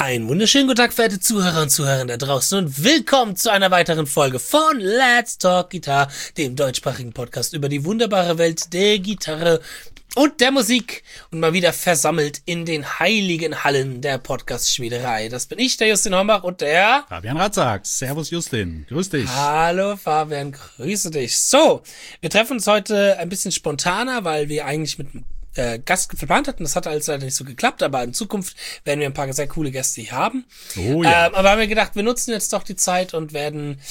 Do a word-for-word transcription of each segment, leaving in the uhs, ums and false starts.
Einen wunderschönen guten Tag, verehrte Zuhörer und Zuhörer da draußen und willkommen zu einer weiteren Folge von Let's Talk Guitar, dem deutschsprachigen Podcast über die wunderbare Welt der Gitarre und der Musik und mal wieder versammelt in den heiligen Hallen der Podcast-Schmiederei. Das bin ich, der Justin Hombach und der Fabian Ratzak. Servus Justin, grüß dich. Hallo Fabian, grüße dich. So, wir treffen uns heute ein bisschen spontaner, weil wir eigentlich mit Äh, Gast geplant hatten. Das hat alles leider nicht so geklappt, aber in Zukunft werden wir ein paar sehr coole Gäste hier haben. Oh ja. Ähm, aber haben wir gedacht, wir nutzen jetzt doch die Zeit und werden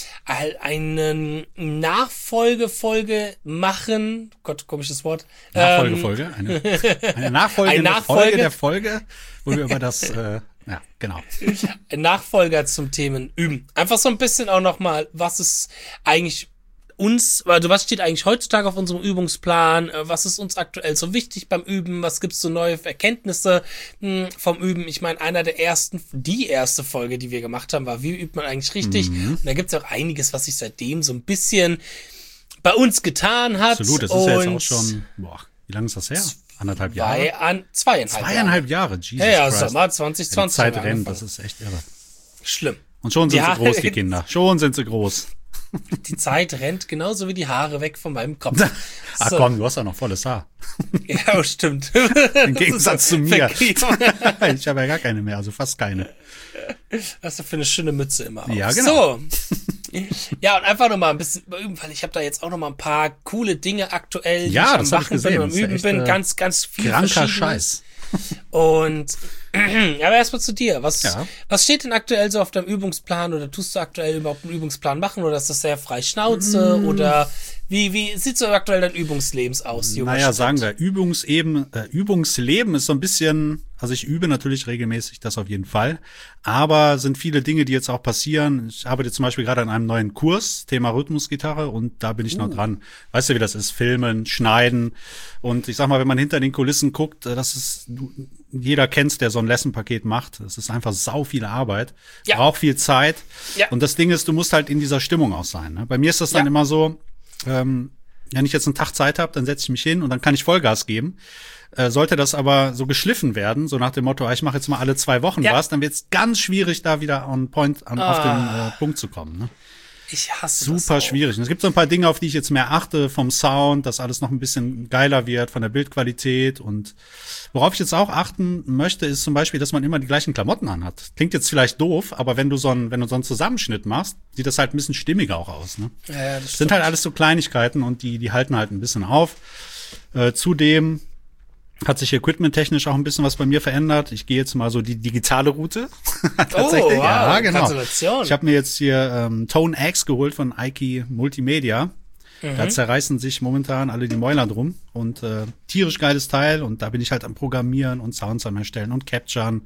eine Nachfolgefolge machen. Gott, komisches Wort. Nachfolgefolge? Eine, eine Nachfolge, eine Nachfolge Folge der Folge, wo wir über das, äh, ja, genau. Ein Nachfolger zum Themen Üben. Einfach so ein bisschen auch nochmal, was ist eigentlich uns, also was steht eigentlich heutzutage auf unserem Übungsplan, was ist uns aktuell so wichtig beim Üben, was gibt's so neue Erkenntnisse mh, vom Üben. Ich meine, einer der ersten, die erste Folge, die wir gemacht haben, war, wie übt man eigentlich richtig? Mhm. Und da gibt's auch einiges, was sich seitdem so ein bisschen bei uns getan hat. Absolut, das ist ja jetzt auch schon, boah, wie lange ist das her? Anderthalb Jahre? Zwei an, zweieinhalb, zweieinhalb Jahre. Jahre, Jesus ja, ja, Christ. Sommer zwanzig zwanzig. Die Zeit rennt, das ist echt irre. Schlimm. Und schon sind ja, sie groß, die Kinder. Schon sind sie groß. Die Zeit rennt genauso wie die Haare weg von meinem Kopf. Ach so. Komm, du hast ja noch volles Haar. Ja, stimmt. Im Gegensatz zu mir. Ich habe ja gar keine mehr, also fast keine. Was du für eine schöne Mütze immer auf. Ja, genau. So. Ja, und einfach noch mal ein bisschen üben, weil ich habe da jetzt auch noch mal ein paar coole Dinge aktuell, die ja, ich das am hab ich Machen gesehen. bin und am Üben echt, bin. Äh, Ganz, ganz viel kranker Scheiß. Und ja, aber erstmal zu dir. Was, ja. was steht denn aktuell so auf deinem Übungsplan oder tust du aktuell überhaupt einen Übungsplan machen oder ist das sehr frei Schnauze mm. oder wie, wie sieht so aktuell dein Übungslebens aus, junger Naja, Student? sagen wir, Übungseben, äh, Übungsleben ist so ein bisschen, also ich übe natürlich regelmäßig, das auf jeden Fall, aber sind viele Dinge, die jetzt auch passieren. Ich arbeite zum Beispiel gerade an einem neuen Kurs, Thema Rhythmusgitarre, und da bin ich uh. noch dran. Weißt du, wie das ist? Filmen, schneiden, und ich sag mal, wenn man hinter den Kulissen guckt, das ist, jeder kennt's, der so ein Lesson-Paket macht. Es ist einfach sau viel Arbeit, ja. braucht viel Zeit, ja. und das Ding ist, du musst halt in dieser Stimmung auch sein. Ne? Bei mir ist das dann ja. immer so, Ähm, wenn ich jetzt einen Tag Zeit habe, dann setze ich mich hin und dann kann ich Vollgas geben. Äh, sollte das aber so geschliffen werden, so nach dem Motto, ich mache jetzt mal alle zwei Wochen ja. was, dann wird es ganz schwierig, da wieder on point, an, ah. auf den äh, Punkt zu kommen. Ne? Ich hasse Super das Super schwierig. Und es gibt so ein paar Dinge, auf die ich jetzt mehr achte, vom Sound, dass alles noch ein bisschen geiler wird, von der Bildqualität. Und worauf ich jetzt auch achten möchte, ist zum Beispiel, dass man immer die gleichen Klamotten anhat. Klingt jetzt vielleicht doof, aber wenn du so einen, wenn du so einen Zusammenschnitt machst, sieht das halt ein bisschen stimmiger auch aus. Ne? Ja, ja, das sind halt alles so Kleinigkeiten und die, die halten halt ein bisschen auf. Äh, zudem hat sich equipment-technisch auch ein bisschen was bei mir verändert. Ich gehe jetzt mal so die digitale Route. Tatsächlich. Oh, wow. Ja, genau. Gratulation. Ich habe mir jetzt hier ähm, Tone X geholt von Aiki Multimedia. Mhm. Da zerreißen sich momentan alle die Mäuler drum. Und äh, tierisch geiles Teil. Und da bin ich halt am Programmieren und Sounds am Erstellen und Capturen.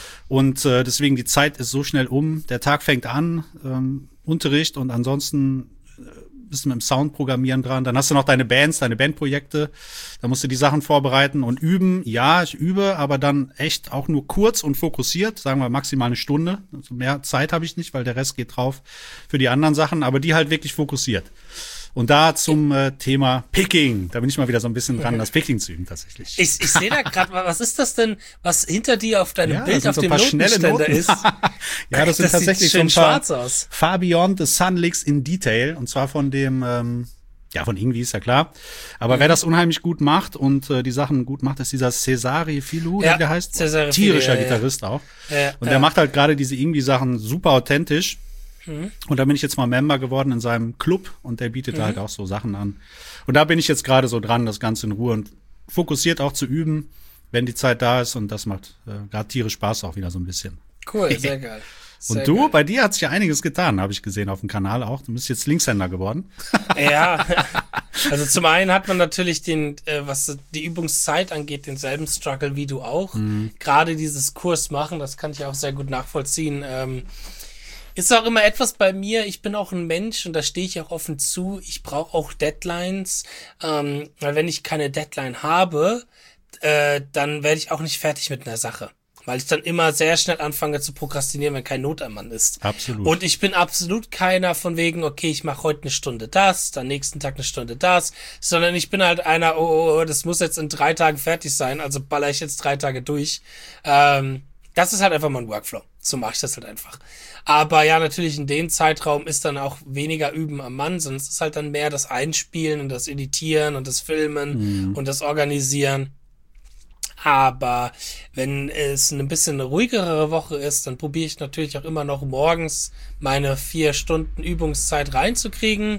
Und äh, deswegen, die Zeit ist so schnell um. Der Tag fängt an, ähm, Unterricht, und ansonsten bist du mit dem Soundprogrammieren dran, dann hast du noch deine Bands, deine Bandprojekte, da musst du die Sachen vorbereiten und üben. Ja, ich übe, aber dann echt auch nur kurz und fokussiert, sagen wir maximal eine Stunde. Also mehr Zeit habe ich nicht, weil der Rest geht drauf für die anderen Sachen, aber die halt wirklich fokussiert. Und da zum äh, Thema Picking, da bin ich mal wieder so ein bisschen dran, das Picking zu üben tatsächlich. Ich, ich sehe da gerade, was ist das denn, was hinter dir auf deinem ja, Bild auf so dem Notenständer ist? Ja, das sind das tatsächlich sieht schön so ein paar schwarz aus. Far Beyond the Sun Licks in Detail, und zwar von dem, ähm, ja, von irgendwie ist ja klar. Aber mhm. wer das unheimlich gut macht und äh, die Sachen gut macht, ist dieser Cesare Filou, ja, der heißt. Cesare Tierischer Filou, ja, Gitarrist ja. auch. Ja, und ja. der macht halt gerade diese irgendwie Sachen super authentisch. Mhm. Und da bin ich jetzt mal Member geworden in seinem Club, und der bietet mhm. halt auch so Sachen an. Und da bin ich jetzt gerade so dran, das Ganze in Ruhe und fokussiert auch zu üben, wenn die Zeit da ist, und das macht äh, gerade tierisch Spaß auch wieder so ein bisschen. Cool, sehr geil. Sehr und du, geil. Bei dir hat sich ja einiges getan, habe ich gesehen auf dem Kanal auch. Du bist jetzt Linkshänder geworden. Ja, also zum einen hat man natürlich den, äh, was die Übungszeit angeht, denselben Struggle wie du auch. Mhm. Gerade dieses Kurs machen, das kann ich auch sehr gut nachvollziehen. Ähm, Ist auch immer etwas bei mir, ich bin auch ein Mensch und da stehe ich auch offen zu, ich brauche auch Deadlines, ähm, weil wenn ich keine Deadline habe, äh, dann werde ich auch nicht fertig mit einer Sache, weil ich dann immer sehr schnell anfange zu prokrastinieren, wenn kein Not am Mann ist. Absolut. Und ich bin absolut keiner von wegen, okay, ich mache heute eine Stunde das, dann nächsten Tag eine Stunde das, sondern ich bin halt einer, oh, oh, oh, das muss jetzt in drei Tagen fertig sein, also baller ich jetzt drei Tage durch. Ähm, Das ist halt einfach mein Workflow. So mache ich das halt einfach. Aber ja, natürlich in dem Zeitraum ist dann auch weniger Üben am Mann, sondern es ist halt dann mehr das Einspielen und das Editieren und das Filmen mhm. und das Organisieren. Aber wenn es eine bisschen eine ruhigere Woche ist, dann probiere ich natürlich auch immer noch morgens meine vier Stunden Übungszeit reinzukriegen.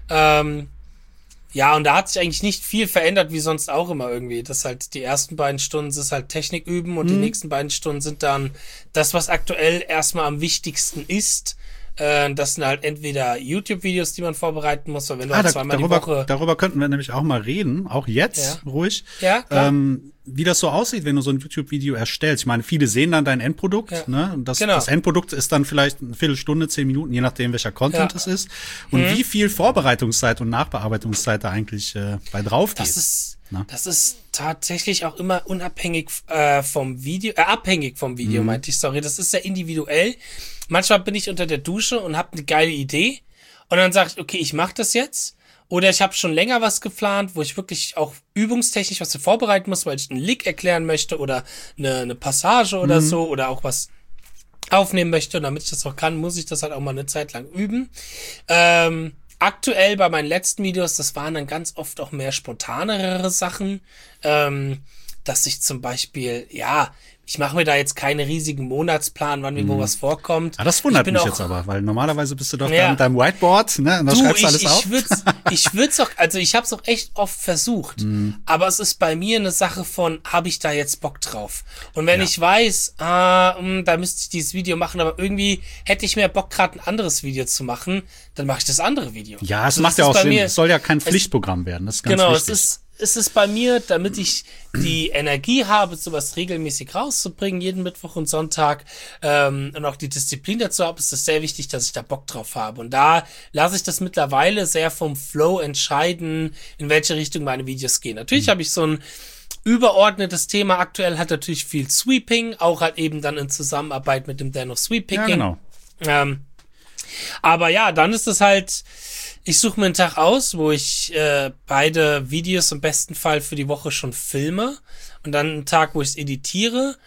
Ähm, ja, und da hat sich eigentlich nicht viel verändert, wie sonst auch immer irgendwie. Das halt die ersten beiden Stunden ist halt Technik üben und mhm. die nächsten beiden Stunden sind dann das, was aktuell erstmal am wichtigsten ist. Äh, das sind halt entweder YouTube-Videos, die man vorbereiten muss, weil wenn du ah, halt da, zweimal darüber, die Woche... Darüber könnten wir nämlich auch mal reden, auch jetzt, ja. ruhig. Ja, klar. Ähm, wie das so aussieht, wenn du so ein YouTube-Video erstellst. Ich meine, viele sehen dann dein Endprodukt, ja. ne? Und das, genau. das Endprodukt ist dann vielleicht eine Viertelstunde, zehn Minuten, je nachdem, welcher Content ja. es ist. Und mhm. wie viel Vorbereitungszeit und Nachbearbeitungszeit da eigentlich äh, bei drauf geht. Das ist, Na? das ist tatsächlich auch immer unabhängig äh, vom Video, äh, abhängig vom Video, mhm. meinte ich, sorry. Das ist sehr individuell. Manchmal bin ich unter der Dusche und habe eine geile Idee. Und dann sage ich, okay, ich mache das jetzt. Oder ich habe schon länger was geplant, wo ich wirklich auch übungstechnisch was vorbereiten muss, weil ich einen Lick erklären möchte oder eine, eine Passage oder mhm. so oder auch was aufnehmen möchte. Und damit ich das auch kann, muss ich das halt auch mal eine Zeit lang üben. Ähm, aktuell bei meinen letzten Videos, das waren dann ganz oft auch mehr spontanere Sachen, ähm, dass ich zum Beispiel, ja, ich mache mir da jetzt keine riesigen Monatsplan, wann mir wo was vorkommt. Ah, das wundert mich auch, jetzt aber, weil normalerweise bist du doch ja, da mit deinem Whiteboard, ne? Und da du, schreibst du ich, alles ich auf. Würd's, ich würde es auch, also ich habe es auch echt oft versucht, mm. aber es ist bei mir eine Sache von, habe ich da jetzt Bock drauf? Und wenn ja. ich weiß, ah, mh, da müsste ich dieses Video machen, aber irgendwie hätte ich mehr Bock, gerade ein anderes Video zu machen, dann mache ich das andere Video. Ja, es also macht ja auch Sinn. Mir, es soll ja kein Pflichtprogramm werden. Das ist ganz genau, wichtig. Genau, es ist Es ist bei mir, damit ich die Energie habe, sowas regelmäßig rauszubringen, jeden Mittwoch und Sonntag, ähm, und auch die Disziplin dazu habe, ist es sehr wichtig, dass ich da Bock drauf habe. Und da lasse ich das mittlerweile sehr vom Flow entscheiden, in welche Richtung meine Videos gehen. Natürlich mhm. habe ich so ein überordnetes Thema. Aktuell hat natürlich viel Sweeping, auch halt eben dann in Zusammenarbeit mit dem Dan of Sweep-Picking. Ja, genau. Ähm, aber ja, dann ist es halt... Ich suche mir einen Tag aus, wo ich äh, beide Videos im besten Fall für die Woche schon filme und dann einen Tag, wo ich es editiere.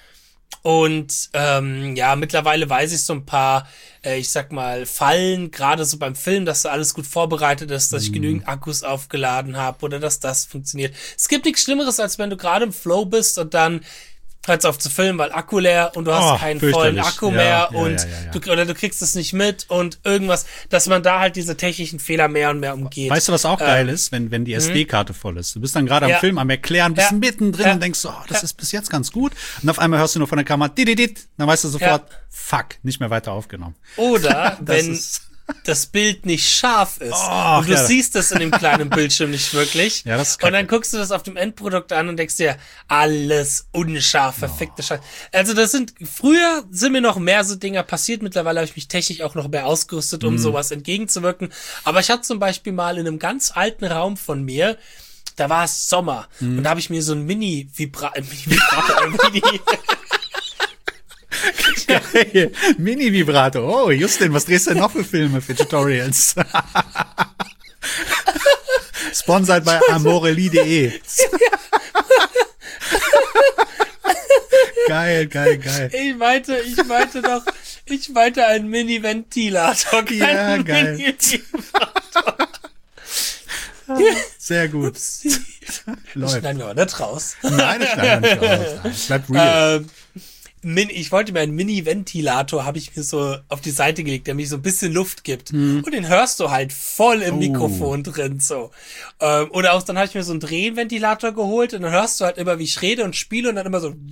Und ähm, ja, mittlerweile weiß ich so ein paar, äh, ich sag mal, Fallen, gerade so beim Film, dass da alles gut vorbereitet ist, dass ich genügend Akkus aufgeladen habe oder dass das funktioniert. Es gibt nichts Schlimmeres, als wenn du gerade im Flow bist und dann hört's auf zu filmen, weil Akku leer und du hast oh, keinen vollen Akku ja, mehr ja, und ja, ja, ja. du oder du kriegst es nicht mit und irgendwas, dass man da halt diese technischen Fehler mehr und mehr umgeht. Weißt du, was auch ähm, geil ist, wenn wenn die S D-Karte voll ist? Du bist dann gerade am ja. Film am Erklären, bist ja. mittendrin ja. und denkst, oh, das ja. ist bis jetzt ganz gut. Und auf einmal hörst du nur von der Kamera, dididit, dann weißt du sofort, ja. fuck, nicht mehr weiter aufgenommen. Oder wenn ist das Bild nicht scharf ist oh, und du ja. siehst das in dem kleinen Bildschirm nicht wirklich. Ja, das ist und dann guckst du das auf dem Endprodukt an und denkst dir, alles unscharf, verfickte oh. Scheiße. Also das sind, früher sind mir noch mehr so Dinger passiert, mittlerweile habe ich mich technisch auch noch mehr ausgerüstet, um mm. sowas entgegenzuwirken. Aber ich hatte zum Beispiel mal in einem ganz alten Raum von mir, da war es Sommer mm. und da habe ich mir so ein Mini-Vibrator, Mini Geil. Mini-Vibrator. Oh, Justin, was drehst du denn noch für Filme, für Tutorials? Sponsored bei amorelli punkt de. Geil, geil, geil. Ich meinte, ich meinte doch, ich meinte einen Mini-Ventilator. Ja, geil. Mini-Vibrator. Sehr gut. Läuft. Schneiden wir aber nicht raus. Nein, das schneiden wir nicht raus. Bleibt real. Ähm, Ich wollte mir einen Mini-Ventilator, habe ich mir so auf die Seite gelegt, der mir so ein bisschen Luft gibt. Mhm. Und den hörst du halt voll im oh. Mikrofon drin, so. Ähm, oder auch, dann habe ich mir so einen Drehenventilator geholt und dann hörst du halt immer, wie ich rede und spiele und dann immer so.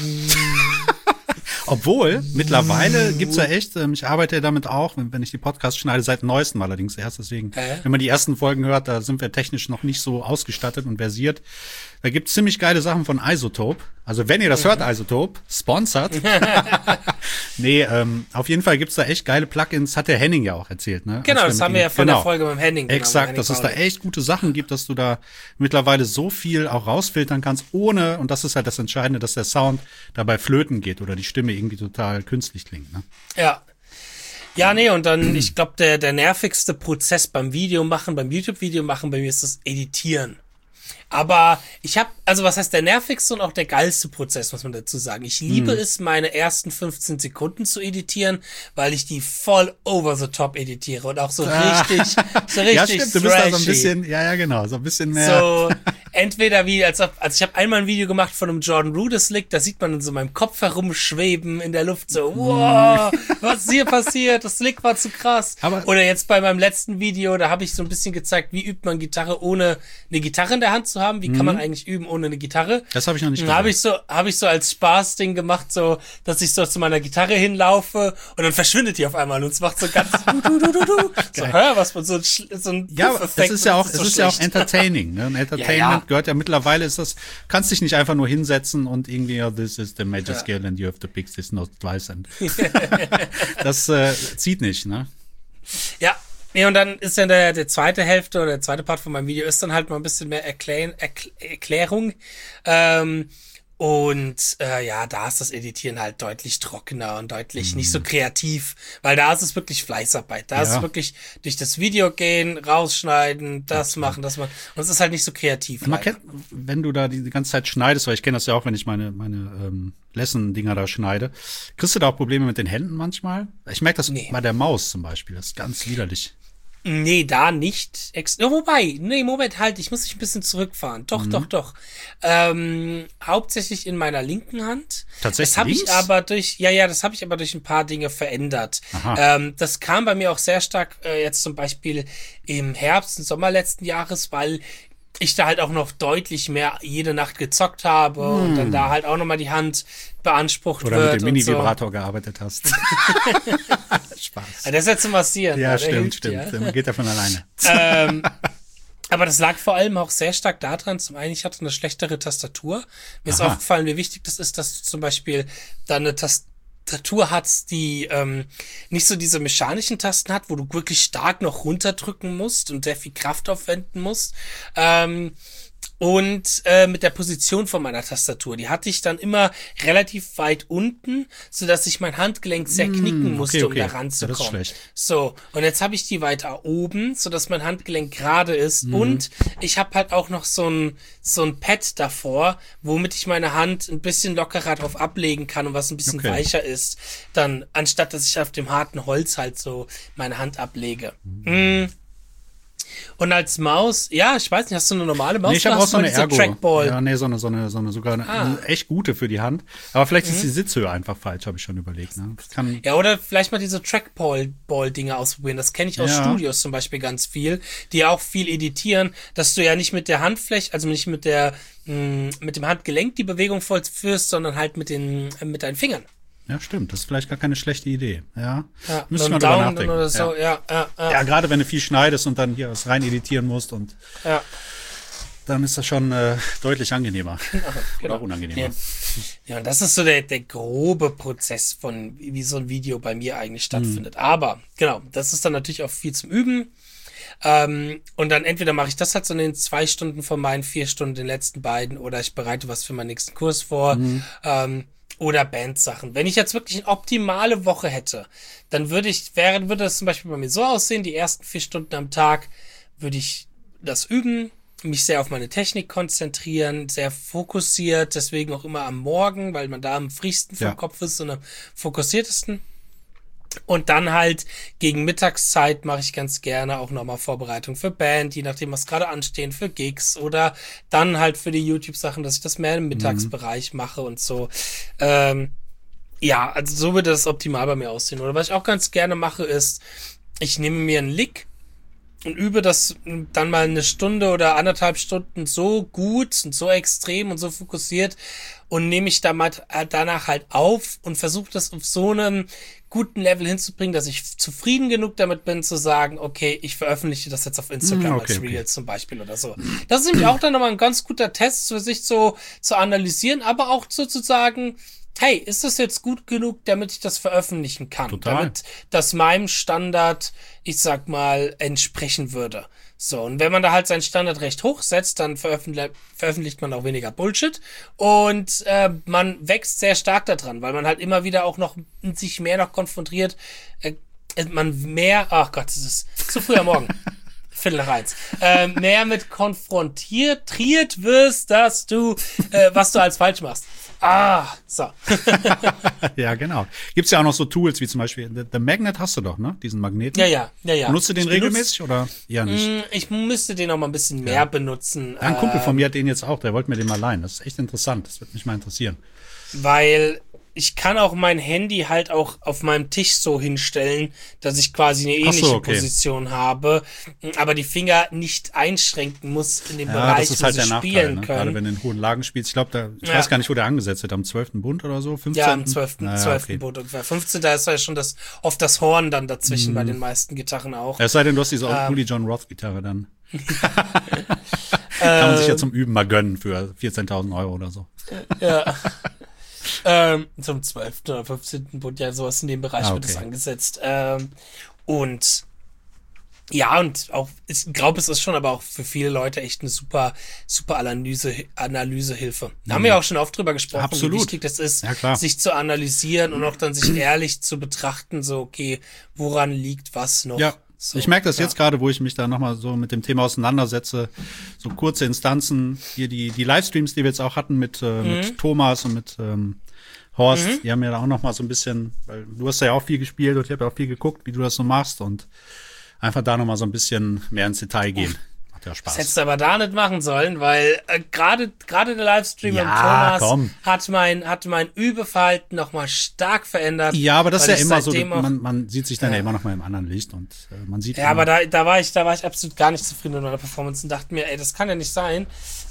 Obwohl, mittlerweile gibt's ja echt, ähm, ich arbeite ja damit auch, wenn, wenn ich die Podcasts schneide, seit neuestem allerdings erst, deswegen, äh? wenn man die ersten Folgen hört, da sind wir technisch noch nicht so ausgestattet und versiert. Da gibt's ziemlich geile Sachen von Isotope. Also wenn ihr das mhm. hört, Isotope, sponsert. Nee, ähm, auf jeden Fall gibt's da echt geile Plugins, hat der Henning ja auch erzählt, ne? Genau, das haben wir ja von genau. der Folge mit dem Henning. Genau, Exakt, Henning dass es da echt gute Sachen gibt, dass du da mittlerweile so viel auch rausfiltern kannst, ohne, und das ist halt das Entscheidende, dass der Sound dabei flöten geht oder die Stimme irgendwie total künstlich klingt, ne? Ja. Ja, nee, und dann, ich glaube, der der nervigste Prozess beim Video machen, beim YouTube-Video machen, bei mir ist das Editieren. Aber ich habe, also was heißt der nervigste und auch der geilste Prozess, muss man dazu sagen. Ich liebe hm. es, meine ersten fünfzehn Sekunden zu editieren, weil ich die voll over the top editiere und auch so richtig, so richtig ja, stimmt, du bist da so ein bisschen, ja, ja, genau, so ein bisschen mehr. So, entweder wie, als ob, also ich habe einmal ein Video gemacht von einem Jordan Rudess Slick, da sieht man in so meinem Kopf herumschweben in der Luft, so, wow, was ist hier passiert? Das Slick war zu krass. Aber oder jetzt bei meinem letzten Video, da habe ich so ein bisschen gezeigt, wie übt man Gitarre ohne eine Gitarre in der Hand zu haben. Wie kann mhm. man eigentlich üben ohne eine Gitarre? Das habe ich noch nicht gesehen. Habe ich so, habe ich so als Spaßding gemacht, so, dass ich so zu meiner Gitarre hinlaufe und dann verschwindet die auf einmal und es macht so ganz du, du, du, du, du. So, hör, was man so, so ein ja, es ist ja auch, es ist ja auch entertaining, ne? Und Entertainment ja, ja. gehört ja mittlerweile, ist das, kannst dich nicht einfach nur hinsetzen und irgendwie, oh, this is the major ja. scale and you have to pick this note twice and das äh, zieht nicht, ne? Ja. Nee, und dann ist dann der, der zweite Hälfte oder der zweite Part von meinem Video ist dann halt mal ein bisschen mehr Erklär, Erkl- Erklärung. Ähm, und äh, ja, da ist das Editieren halt deutlich trockener und deutlich mhm. nicht so kreativ, weil da ist es wirklich Fleißarbeit. Da ja. ist es wirklich durch das Video gehen, rausschneiden, das Absolut. machen, das machen. Und es ist halt nicht so kreativ. Man kennt, wenn du da die ganze Zeit schneidest, weil ich kenne das ja auch, wenn ich meine meine ähm, Lesson-Dinger da schneide, kriegst du da auch Probleme mit den Händen manchmal? Ich merke das nee. bei der Maus zum Beispiel, das ist ganz widerlich. Nee, da nicht. Ex- oh, wobei, nee, Moment, halt, ich muss mich ein bisschen zurückfahren. Doch, mhm. doch, doch. Ähm, hauptsächlich in meiner linken Hand. Tatsächlich? Das habe ich aber durch, ja, ja, das habe ich aber durch ein paar Dinge verändert. Ähm, das kam bei mir auch sehr stark äh, jetzt zum Beispiel im Herbst und Sommer letzten Jahres, weil ich da halt auch noch deutlich mehr jede Nacht gezockt habe hm. und dann da halt auch nochmal die Hand beansprucht Oder wird. Oder mit dem Mini-Vibrator so. gearbeitet hast. Spaß. Ja, das ist ja zum Massieren. Ja, stimmt, hilft, stimmt. Ja. Man geht ja von alleine. Ähm, aber das lag vor allem auch sehr stark daran, zum einen, ich hatte eine schlechtere Tastatur. Mir Aha. ist aufgefallen, wie wichtig das ist, dass du zum Beispiel da eine Tastatur Tastatur hat, die ähm, nicht so diese mechanischen Tasten hat, wo du wirklich stark noch runterdrücken musst und sehr viel Kraft aufwenden musst. Ähm, und äh, mit der Position von meiner Tastatur, die hatte ich dann immer relativ weit unten, so dass ich mein Handgelenk sehr knicken mm, musste, okay, okay. um da ranzukommen. Das ist schlecht. So, und jetzt habe ich die weiter oben, so dass mein Handgelenk gerade ist mm. und ich habe halt auch noch so ein so ein Pad davor, womit ich meine Hand ein bisschen lockerer drauf ablegen kann und was ein bisschen okay. weicher ist, dann anstatt dass ich auf dem harten Holz halt so meine Hand ablege. Mm. Mm. Und als Maus, ja, ich weiß nicht, hast du eine normale Maus? Nee, ich habe auch so eine Ergo. Trackball? Ja, nee, so eine, so eine, so eine sogar eine, ah. eine echt gute für die Hand. Aber vielleicht mhm. ist die Sitzhöhe einfach falsch, habe ich schon überlegt. Ne? Das kann ja, oder vielleicht mal diese Trackball-Dinger ausprobieren. Das kenne ich aus ja. Studios zum Beispiel ganz viel, die auch viel editieren, dass du ja nicht mit der Handfläche, also nicht mit der, mh, mit dem Handgelenk die Bewegung vollführst, sondern halt mit den, äh, mit deinen Fingern. Ja, stimmt. Das ist vielleicht gar keine schlechte Idee. Ja, ja müssen wir drüber nachdenken. Oder so. ja. Ja, ja, ja. ja, gerade wenn du viel schneidest und dann hier was rein editieren musst und ja. dann ist das schon äh, deutlich angenehmer. Ja, genau. Oder auch unangenehmer. Ja, ja, und das ist so der, der grobe Prozess von, wie so ein Video bei mir eigentlich stattfindet. Mhm. Aber, genau, das ist dann natürlich auch viel zum Üben. Ähm, und dann entweder mache ich das halt so in den zwei Stunden von meinen vier Stunden, den letzten beiden, oder ich bereite was für meinen nächsten Kurs vor. Mhm. Ähm, Oder Bandsachen. Wenn ich jetzt wirklich eine optimale Woche hätte, dann würde ich, wäre, würde das zum Beispiel bei mir so aussehen, die ersten vier Stunden am Tag würde ich das üben, mich sehr auf meine Technik konzentrieren, sehr fokussiert, deswegen auch immer am Morgen, weil man da am frischsten vom ja. Kopf ist und am fokussiertesten. Und dann halt gegen Mittagszeit mache ich ganz gerne auch nochmal Vorbereitung für Band, je nachdem, was gerade anstehen, für Gigs oder dann halt für die YouTube-Sachen, dass ich das mehr im Mittagsbereich mhm. mache und so. Ähm, ja, also so würde das optimal bei mir aussehen. Oder was ich auch ganz gerne mache, ist, ich nehme mir einen Lick und übe das dann mal eine Stunde oder anderthalb Stunden so gut und so extrem und so fokussiert und nehme ich damit, danach halt auf und versuche das auf so einem guten Level hinzubringen, dass ich zufrieden genug damit bin, zu sagen, okay, ich veröffentliche das jetzt auf Instagram okay, als Reels okay. zum Beispiel oder so. Das ist nämlich auch dann nochmal ein ganz guter Test für sich so zu analysieren, aber auch so zu sagen, hey, ist das jetzt gut genug, damit ich das veröffentlichen kann? Total. Damit das meinem Standard, ich sag mal, entsprechen würde. So, und wenn man da halt seinen Standard recht hoch setzt, dann veröffentlich- veröffentlicht man auch weniger Bullshit und äh, man wächst sehr stark daran, weil man halt immer wieder auch noch sich mehr noch konfrontiert, äh, man mehr, ach Gott, es ist zu früh am Morgen. Viertel nach eins. äh, mehr mit konfrontiert triert wirst, dass du, äh, was du als falsch machst. Ah, so. Ja, genau. Gibt's ja auch noch so Tools wie zum Beispiel, The, The Magnet hast du doch, ne? Diesen Magneten. Ja, ja, ja, ja. Benutzt du den ich regelmäßig oder eher nicht? benutze, ich müsste den auch mal ein bisschen mehr Ja. benutzen. Ein Kumpel von ähm, mir hat den jetzt auch, der wollte mir den mal leihen. Das ist echt interessant. Das würde mich mal interessieren. Weil ich kann auch mein Handy halt auch auf meinem Tisch so hinstellen, dass ich quasi eine Ach so, ähnliche okay. Position habe, aber die Finger nicht einschränken muss in dem Ja, Bereich, das ist wo halt sie der Nachteil, spielen ne? Gerade können. wenn du in hohen Lagen spielst. Ich glaube, da, ich Ja. weiß gar nicht, wo der angesetzt wird. Am zwölften Bund oder so? fünfzehnten Ja, am zwölften Naja, zwölften okay. Boot ungefähr. fünfzehnten Da ist ja schon das, oft das Horn dann dazwischen bei den meisten Gitarren auch. Es sei denn, du hast diese Ähm. Uli John Roth Gitarre dann. Kann man sich ja zum Üben mal gönnen für vierzehntausend Euro oder so. Ja. ähm, zum zwölften oder fünfzehnten Bund, ja, sowas in dem Bereich Ah, wird es okay. angesetzt. Ähm, und ja, und auch, ich glaube, es ist schon aber auch für viele Leute echt eine super, super Analyse, Analysehilfe. Da haben wir auch schon oft drüber gesprochen, Absolut. wie wichtig das ist, Ja, klar. sich zu analysieren und auch dann sich ehrlich zu betrachten, so, okay, woran liegt was noch? Ja, So, ich merke das ja. jetzt gerade, wo ich mich da nochmal so mit dem Thema auseinandersetze. So kurze Instanzen, hier die, die Livestreams, die wir jetzt auch hatten mit, äh, Mhm. mit Thomas und mit ähm, Horst, die haben ja da auch nochmal so ein bisschen, weil du hast ja auch viel gespielt und ich habe ja auch viel geguckt, wie du das so machst und einfach da nochmal so ein bisschen mehr ins Detail gehen. Macht ja Das Spaß. hättest du aber da nicht machen sollen, weil äh, gerade gerade der Livestream Ja, mit Thomas komm. hat mein hat mein Übeverhalten nochmal stark verändert. Ja, aber das ist weil ja ich immer so, seitdem auch- man, man sieht sich dann ja, Ja. immer noch mal im anderen Licht und äh, man sieht Ja, immer, aber da, da war ich, da war ich absolut gar nicht zufrieden mit meiner Performance und dachte mir, ey, das kann ja nicht sein.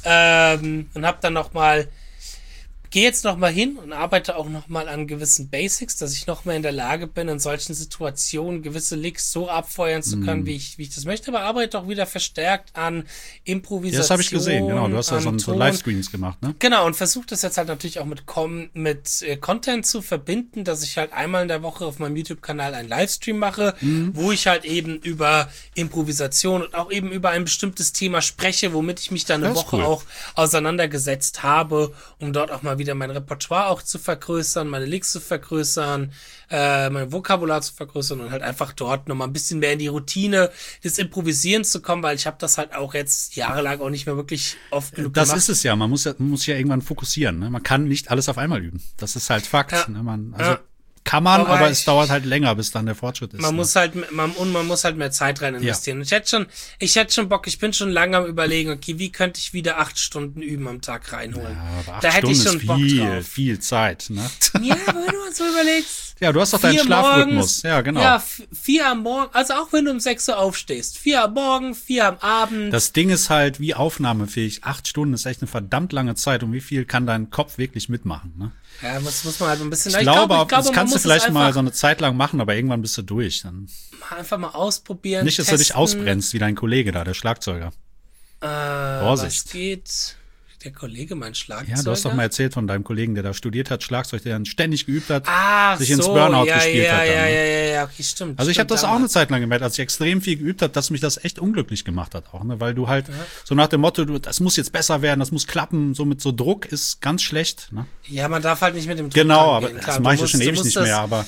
Ähm, und hab dann noch mal, gehe jetzt noch mal hin und arbeite auch noch mal an gewissen Basics, dass ich noch mehr in der Lage bin, in solchen Situationen gewisse Licks so abfeuern zu können, Mm. wie ich, wie ich das möchte, aber arbeite auch wieder verstärkt an Improvisation. ja, das habe ich gesehen, genau. Du hast ja an so, ein- so Ton. Livestreams gemacht, ne? Genau, und versuche das jetzt halt natürlich auch mit, Com mit äh, Content zu verbinden, dass ich halt einmal in der Woche auf meinem YouTube-Kanal einen Livestream mache, wo ich halt eben über Improvisation und auch eben über ein bestimmtes Thema spreche, womit ich mich dann eine Das ist Woche cool. auch auseinandergesetzt habe, um dort auch mal wieder mein Repertoire auch zu vergrößern, meine Licks zu vergrößern, äh, mein Vokabular zu vergrößern und halt einfach dort nochmal ein bisschen mehr in die Routine des Improvisierens zu kommen, weil ich habe das halt auch jetzt jahrelang auch nicht mehr wirklich oft genug Das gemacht. ist es ja. Man muss ja, man muss sich ja irgendwann fokussieren. Ne? Man kann nicht alles auf einmal üben. Das ist halt Fakt. Ja. Ne? Man, also Ja. kann man, Aber aber ich- es dauert halt länger, bis dann der Fortschritt ist. Man ne? muss halt, man, und man muss halt mehr Zeit rein investieren. Und ich hätte schon, ich hätte schon Bock, ich bin schon lange am Überlegen, okay, wie könnte ich wieder acht Stunden üben am Tag reinholen? Ja, aber acht da hätte Stunden ich schon ist Bock viel, drauf. viel Zeit. Ne? Ja, aber wenn du mal so überlegst. Ja, du hast doch deinen vier Schlafrhythmus. morgens, Ja, genau. Ja, f- vier am Morgen, also auch wenn du um sechs Uhr aufstehst. Vier am Morgen, vier am Abend. Das Ding ist halt, wie aufnahmefähig. Acht Stunden ist echt eine verdammt lange Zeit. Und wie viel kann dein Kopf wirklich mitmachen? Ne? ja, muss, muss man halt ein bisschen, Ich, ich glaube, glaube, ich glaube, das man kannst du muss vielleicht es mal einfach, so eine Zeit lang machen, aber irgendwann bist du durch. Dann einfach mal ausprobieren. nicht, dass du dich testen. ausbrennst, wie dein Kollege da, der Schlagzeuger. Äh, Vorsicht. Was geht? Der Kollege, mein Schlagzeuger? Ja, du hast doch mal erzählt von deinem Kollegen, der da studiert hat, Schlagzeug, der dann ständig geübt hat. Ah, sich so, ins Burnout ja, gespielt ja, hat dann, Ja, ne? ja, ja, ja, okay, stimmt. Also ich habe stimmt, das auch eine damals. Zeit lang gemerkt, als ich extrem viel geübt habe, dass mich das echt unglücklich gemacht hat auch, ne? Weil du halt so nach dem Motto, du, das muss jetzt besser werden, das muss klappen, so mit so Druck ist ganz schlecht, ne? Ja, man darf halt nicht mit dem Druck Genau, aber rangehen. das Klar, mache ich du ja schon musst- du ewig musst nicht das- mehr, aber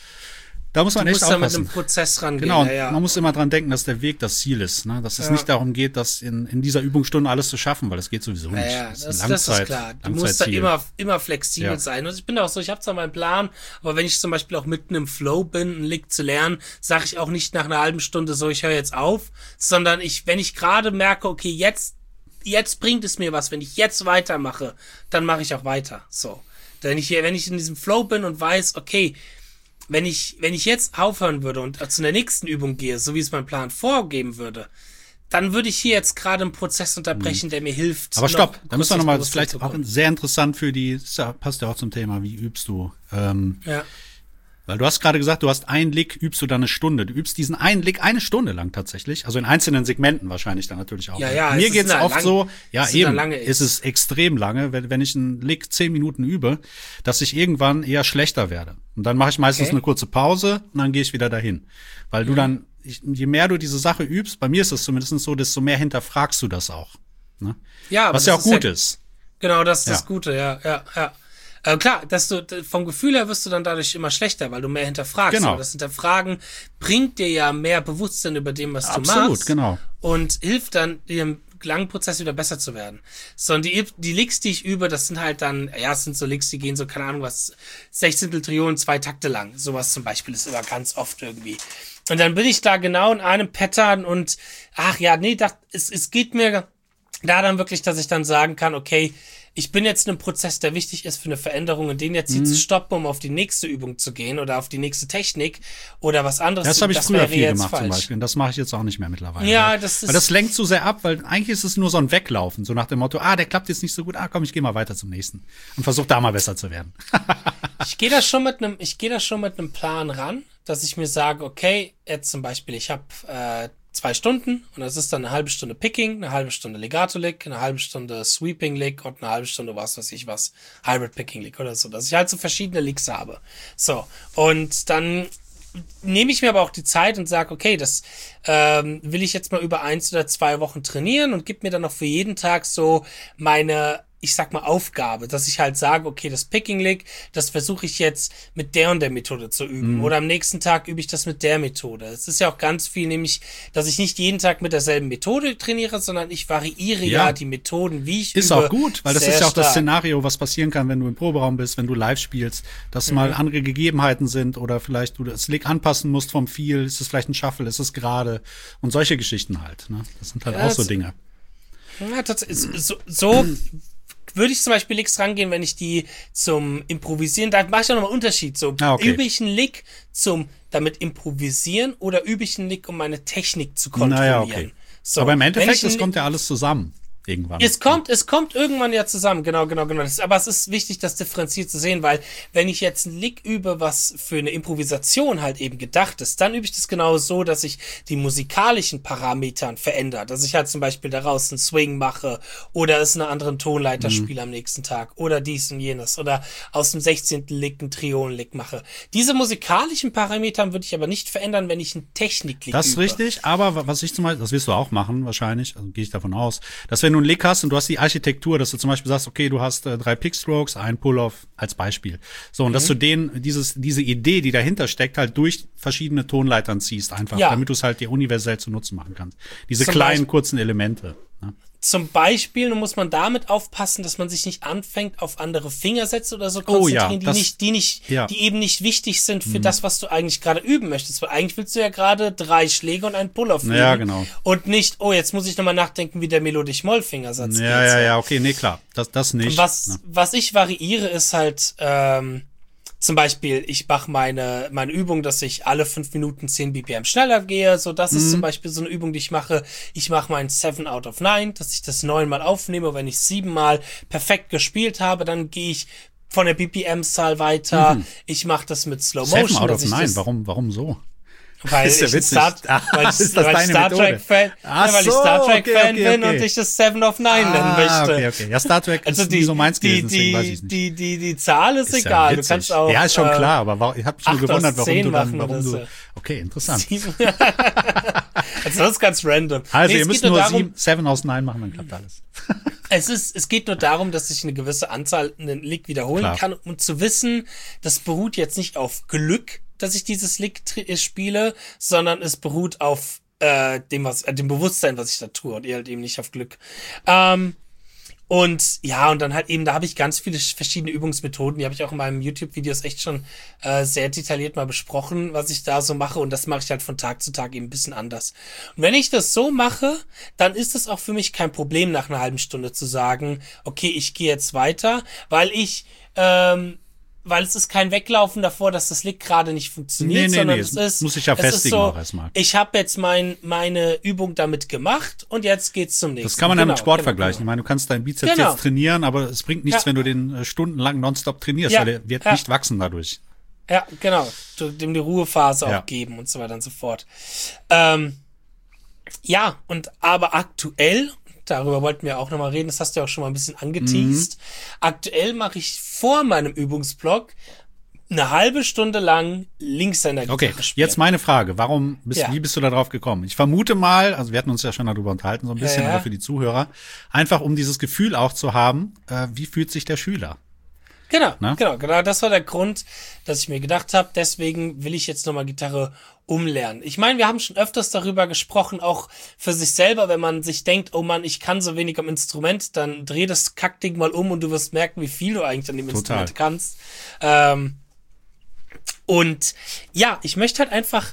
da muss man Du echt musst da mit aufpassen. einem Prozess rangehen. Genau, ja, ja. man muss immer dran denken, dass der Weg das Ziel ist, ne? Dass es Ja. nicht darum geht, das in, in dieser Übungsstunde alles zu schaffen, weil das geht sowieso nicht. Ja, ja, das das, ist ein das ist Langzeit, klar. Du musst da Langzeitziel. immer, immer flexibel Ja. sein. Und ich bin auch so, ich habe zwar meinen Plan, aber wenn ich zum Beispiel auch mitten im Flow bin, einen Lick zu lernen, sage ich auch nicht nach einer halben Stunde so, ich höre jetzt auf, sondern ich, wenn ich gerade merke, okay, jetzt, jetzt bringt es mir was, wenn ich jetzt weitermache, dann mache ich auch weiter. So. Wenn ich, wenn ich in diesem Flow bin und weiß, okay, wenn ich, wenn ich jetzt aufhören würde und zu der nächsten Übung gehe, so wie es mein Plan vorgeben würde, dann würde ich hier jetzt gerade einen Prozess unterbrechen, der mir hilft. Aber stopp, noch da müssen wir nochmal, das ist kurzes vielleicht auch Bewusstsein sehr interessant für die, das ja- passt ja auch zum Thema, wie übst du? Ähm, zu kommen. Ja. Weil du hast gerade gesagt, du hast einen Lick, übst du dann eine Stunde. Du übst diesen einen Lick eine Stunde lang tatsächlich. Also in einzelnen Segmenten wahrscheinlich dann natürlich auch. Ja, ja, es Mir ist geht's eine oft lang- so, ja es sind eben, dann lange ist Is. es extrem lange, wenn, wenn ich einen Lick zehn Minuten übe, dass ich irgendwann eher schlechter werde. Und dann mache ich meistens Okay. eine kurze Pause und dann gehe ich wieder dahin. Weil du dann, ich, je mehr du diese Sache übst, bei mir ist es zumindest so, desto mehr hinterfragst du das auch. Ne? Ja, aber Was ja auch das ist gut ja- ist. Genau, das ist das Ja. Gute, ja, ja, ja. Äh, klar, dass du vom Gefühl her wirst du dann dadurch immer schlechter, weil du mehr hinterfragst. Genau. Aber das Hinterfragen bringt dir ja mehr Bewusstsein über dem, was Absolut, du machst. Absolut, genau. Und hilft dann dir im langen Prozess wieder besser zu werden. So, und die, die Licks, die ich übe, das sind halt dann, ja, es sind so Licks, die gehen so, keine Ahnung, was, Sechzehntel Triolen, zwei Takte lang. Sowas zum Beispiel ist immer ganz oft irgendwie. Und dann bin ich da genau in einem Pattern und, ach ja, nee, das, es, es geht mir da dann wirklich, dass ich dann sagen kann, okay, ich bin jetzt in einem Prozess, der wichtig ist für eine Veränderung, und den jetzt hier mhm. zu stoppen, um auf die nächste Übung zu gehen oder auf die nächste Technik oder was anderes. Das habe ich das früher viel gemacht falsch. zum Beispiel. Und das mache ich jetzt auch nicht mehr mittlerweile. Ja, das ist. Weil das lenkt so sehr ab, weil eigentlich ist es nur so ein Weglaufen. So nach dem Motto, ah, der klappt jetzt nicht so gut. Ah, komm, ich gehe mal weiter zum nächsten. Und versuche da mal besser zu werden. ich gehe da schon mit einem, ich gehe da schon mit einem Plan ran, dass ich mir sage, okay, jetzt zum Beispiel, ich habe äh, zwei Stunden und das ist dann eine halbe Stunde Picking, eine halbe Stunde Legato-Lick, eine halbe Stunde Sweeping-Lick und eine halbe Stunde was weiß ich was, Hybrid-Picking-Lick oder so, dass ich halt so verschiedene Licks habe. So, und dann nehme ich mir aber auch die Zeit und sage, okay, das ähm, will ich jetzt mal über eins oder zwei Wochen trainieren und gebe mir dann noch für jeden Tag so meine, ich sag mal, Aufgabe, dass ich halt sage, okay, das Picking Lick, das versuche ich jetzt mit der und der Methode zu üben. Mhm. Oder am nächsten Tag übe ich das mit der Methode. Es ist ja auch ganz viel, nämlich, dass ich nicht jeden Tag mit derselben Methode trainiere, sondern ich variiere ja, ja die Methoden, wie ich ist übe. Ist auch gut, weil das ist ja auch stark. Das Szenario, was passieren kann, wenn du im Proberaum bist, wenn du live spielst, dass mhm. mal andere Gegebenheiten sind oder vielleicht du das Lick anpassen musst vom Feel, ist es vielleicht ein Shuffle, ist es gerade und solche Geschichten halt. Ne? Das sind halt ja, auch so Dinge. Ja, tatsächlich. So, so würde ich zum Beispiel Licks rangehen, wenn ich die zum Improvisieren, da mache ich auch nochmal einen Unterschied. So, ah, okay. Übe ich einen Lick zum damit improvisieren oder übe ich einen Lick, um meine Technik zu kontrollieren? Naja, okay. So, aber im Endeffekt, es kommt ja alles zusammen. Irgendwann. Es kommt, es kommt irgendwann ja zusammen, genau, genau, genau. Das, aber es ist wichtig, das differenziert zu sehen, weil wenn ich jetzt einen Lick übe, was für eine Improvisation halt eben gedacht ist, dann übe ich das genau so, dass ich die musikalischen Parametern verändere. Dass ich halt zum Beispiel daraus einen Swing mache oder es einen anderen Tonleiter mhm. spiele am nächsten Tag oder dies und jenes oder aus dem sechzehnten Lick einen Triolen-Lick mache. Diese musikalischen Parametern würde ich aber nicht verändern, wenn ich einen Technik-Lick übe. Das ist richtig, aber was ich zum Beispiel, das wirst du auch machen wahrscheinlich, also gehe ich davon aus, dass wenn du einen Lick hast und du hast die Architektur, dass du zum Beispiel sagst, okay, du hast äh, drei Pickstrokes, ein Pull-Off als Beispiel. So, und mhm. dass du den, dieses, diese Idee, die dahinter steckt, halt durch verschiedene Tonleitern ziehst, einfach, ja. damit du es halt dir universell zu nutzen machen kannst. Diese zum kleinen, Beispiel, kurzen Elemente. Ne? Zum Beispiel muss man damit aufpassen, dass man sich nicht anfängt, auf andere Fingersätze oder so konzentrieren, oh ja, die das, nicht, die nicht, ja. die eben nicht wichtig sind für mhm. das, was du eigentlich gerade üben möchtest. Weil eigentlich willst du ja gerade drei Schläge und einen Pull-Off üben. Ja, genau. Und nicht, oh, jetzt muss ich nochmal nachdenken, wie der Melodisch-Moll-Fingersatz ja, geht. Ja, ja, okay, nee, klar. Das, das nicht. Und was, ne. was ich variiere, ist halt, ähm, zum Beispiel, ich mache meine, meine Übung, dass ich alle fünf Minuten zehn B P M schneller gehe. So, das mhm. ist zum Beispiel so eine Übung, die ich mache. Ich mache meinen seven out of nine, dass ich das neunmal aufnehme. Wenn ich siebenmal perfekt gespielt habe, dann gehe ich von der B P M-Zahl weiter. Mhm. Ich mache das mit Slow Motion. seven out of nine, warum, warum so? Weil ist ja ich witzig. Star, weil ich, ist das weil deine Star Trek Fan, Ach ja, weil so, ich Star Trek okay, Fan okay, bin okay. und ich das seven of nine ah, nennen möchte. Okay, okay. Ja, Star Trek also ist die, nie so meins die, gewesen, deswegen die, weiß ich nicht. Die, die, die Zahl ist, ist Ja egal. Du kannst auch. Ja, ist schon äh, klar, aber warum, ich habe mich nur gewundert, warum du dann, warum du. so. Okay, interessant. Also das ist ganz random. Also nee, ihr müsst nur, nur darum, sieben, seven aus nine machen, dann klappt alles. Es ist, es geht nur darum, dass ich eine gewisse Anzahl einen Lick wiederholen klar. kann, um zu wissen, das beruht jetzt nicht auf Glück, dass ich dieses Lick spiele, sondern es beruht auf äh, dem, was, äh, dem Bewusstsein, was ich da tue und eher halt eben nicht auf Glück. Ähm, und ja, und dann halt eben, da habe ich ganz viele verschiedene Übungsmethoden, die habe ich auch in meinen YouTube-Videos echt schon äh, sehr detailliert mal besprochen, was ich da so mache, und das mache ich halt von Tag zu Tag eben ein bisschen anders. Und wenn ich das so mache, dann ist es auch für mich kein Problem, nach einer halben Stunde zu sagen, okay, ich gehe jetzt weiter, weil ich ähm, weil es ist kein Weglaufen davor, dass das Lick gerade nicht funktioniert, nee, nee, sondern nee, es ist, muss ich ja festigen so, auch erstmal. Ich habe jetzt mein, meine Übung damit gemacht und jetzt geht's zum nächsten. Das kann man ja genau, mit Sport genau, vergleichen. Genau. Ich meine, du kannst deinen Bizeps genau. jetzt trainieren, aber es bringt nichts, ja. wenn du den äh, stundenlang nonstop trainierst, ja. weil der wird ja. nicht wachsen dadurch. Ja, genau. Du, dem die Ruhephase ja. auch geben und so weiter und so fort. Ähm, ja, und aber aktuell, darüber wollten wir auch nochmal reden, das hast du ja auch schon mal ein bisschen angeteased. Mhm. Aktuell mache ich vor meinem Übungsblock eine halbe Stunde lang Linkshänder Okay, jetzt meine Frage. Warum bist, ja. wie bist du da drauf gekommen? Ich vermute mal, also wir hatten uns ja schon darüber unterhalten, so ein bisschen, ja, ja. aber für die Zuhörer, einfach um dieses Gefühl auch zu haben, äh, wie fühlt sich der Schüler? Genau, Ne? genau, genau. Das war der Grund, dass ich mir gedacht habe, deswegen will ich jetzt nochmal Gitarre umlernen. Ich meine, wir haben schon öfters darüber gesprochen, auch für sich selber, wenn man sich denkt, oh Mann, ich kann so wenig am Instrument, dann dreh das Kackding mal um und du wirst merken, wie viel du eigentlich an dem Total. Instrument kannst. Ähm, und ja, ich möchte halt einfach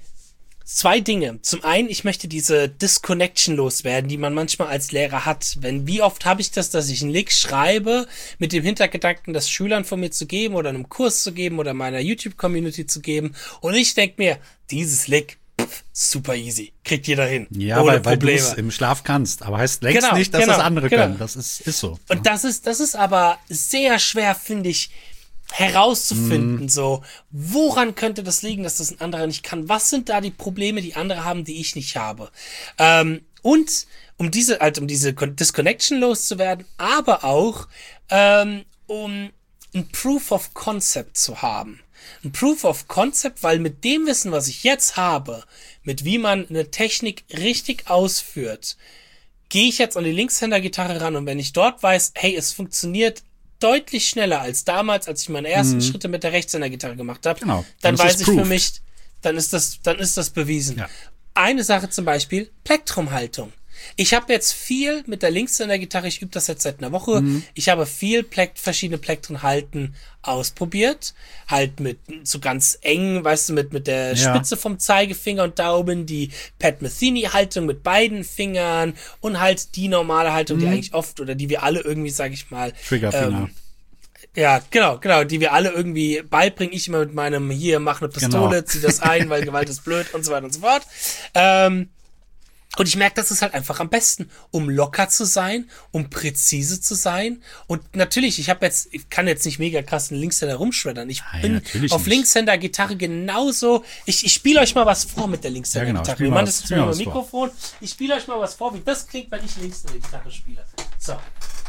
zwei Dinge. Zum einen, ich möchte diese Disconnection loswerden, die man manchmal als Lehrer hat. Wenn, wie oft habe ich das, dass ich einen Lick schreibe, mit dem Hintergedanken, das Schülern von mir zu geben oder einem Kurs zu geben oder meiner YouTube-Community zu geben. Und ich denke mir, dieses Lick, pff, super easy. Kriegt jeder hin. Ja, ohne weil, weil du Probleme. es im Schlaf kannst. Aber heißt längst Genau, nicht, dass genau, das andere genau. können. Das ist, ist so. Und das ist, das ist aber sehr schwer, finde ich, herauszufinden, Mhm. so, woran könnte das liegen, dass das ein anderer nicht kann? Was sind da die Probleme, die andere haben, die ich nicht habe? Ähm, und um diese, halt, um diese Con- Disconnection loszuwerden, aber auch, ähm, um ein Proof of Concept zu haben. Ein Proof of Concept, weil mit dem Wissen, was ich jetzt habe, mit wie man eine Technik richtig ausführt, gehe ich jetzt an die Linkshänder-Gitarre ran und wenn ich dort weiß, hey, es funktioniert deutlich schneller als damals, als ich meine ersten Schritte mit der Rechtshänder-Gitarre gemacht habe, Genau. dann, Dann ist weiß es ich für proved. mich, dann ist das, dann ist das bewiesen. Ja. Eine Sache zum Beispiel, Plektrumhaltung. Ich habe jetzt viel mit der Linkshänder-Gitarre, ich übe das jetzt seit einer Woche, ich habe viel Plekt, verschiedene Plektrenhalten ausprobiert, halt mit so ganz eng, weißt du, mit mit der Ja. Spitze vom Zeigefinger und Daumen, die Pat Metheny-Haltung mit beiden Fingern und halt die normale Haltung, die eigentlich oft oder die wir alle irgendwie, sag ich mal, Triggerfinger. ähm, ja, genau, genau, die wir alle irgendwie beibringen. Ich immer mit meinem, hier, mach eine Pistole, Genau. zieh das ein, weil Gewalt ist blöd und so weiter und so fort. Ähm, und ich merke, das ist halt einfach am besten, um locker zu sein, um präzise zu sein. Und natürlich, ich habe jetzt, ich kann jetzt nicht mega krass einen Linkshänder rumschreddern. Ich Nein, bin natürlich auf nicht. Linkshänder-Gitarre genauso. Ich, ich spiele euch mal was vor mit der Ja, Linkshänder-Gitarre. genau, spiel Wir mal machen was- das spiel mal über was vor. Mikrofon. Ich spiele euch mal was vor, wie das klingt, wenn ich Linkshänder-Gitarre spiele. So.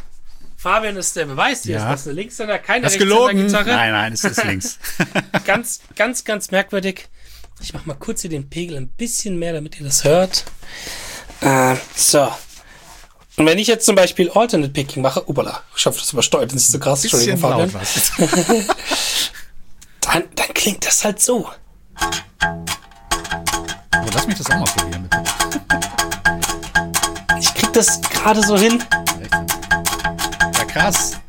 Fabian ist der Beweis, hier Ja. ist das eine Linkshänder, keine Hast gelogen? Rechtshänder-Gitarre. Nein, nein, es ist links. Ganz, ganz, ganz merkwürdig. Ich mach mal kurz hier den Pegel ein bisschen mehr, damit ihr das hört. Äh, so. Und wenn ich jetzt zum Beispiel Alternate Picking mache, upala, ich hoffe, das übersteuert nicht so krass, Bisschen Entschuldigung, Fabian. laut was. Dann, dann klingt das halt so. Aber lass mich das auch mal probieren, bitte. Ich krieg das gerade so hin. Ja, krass.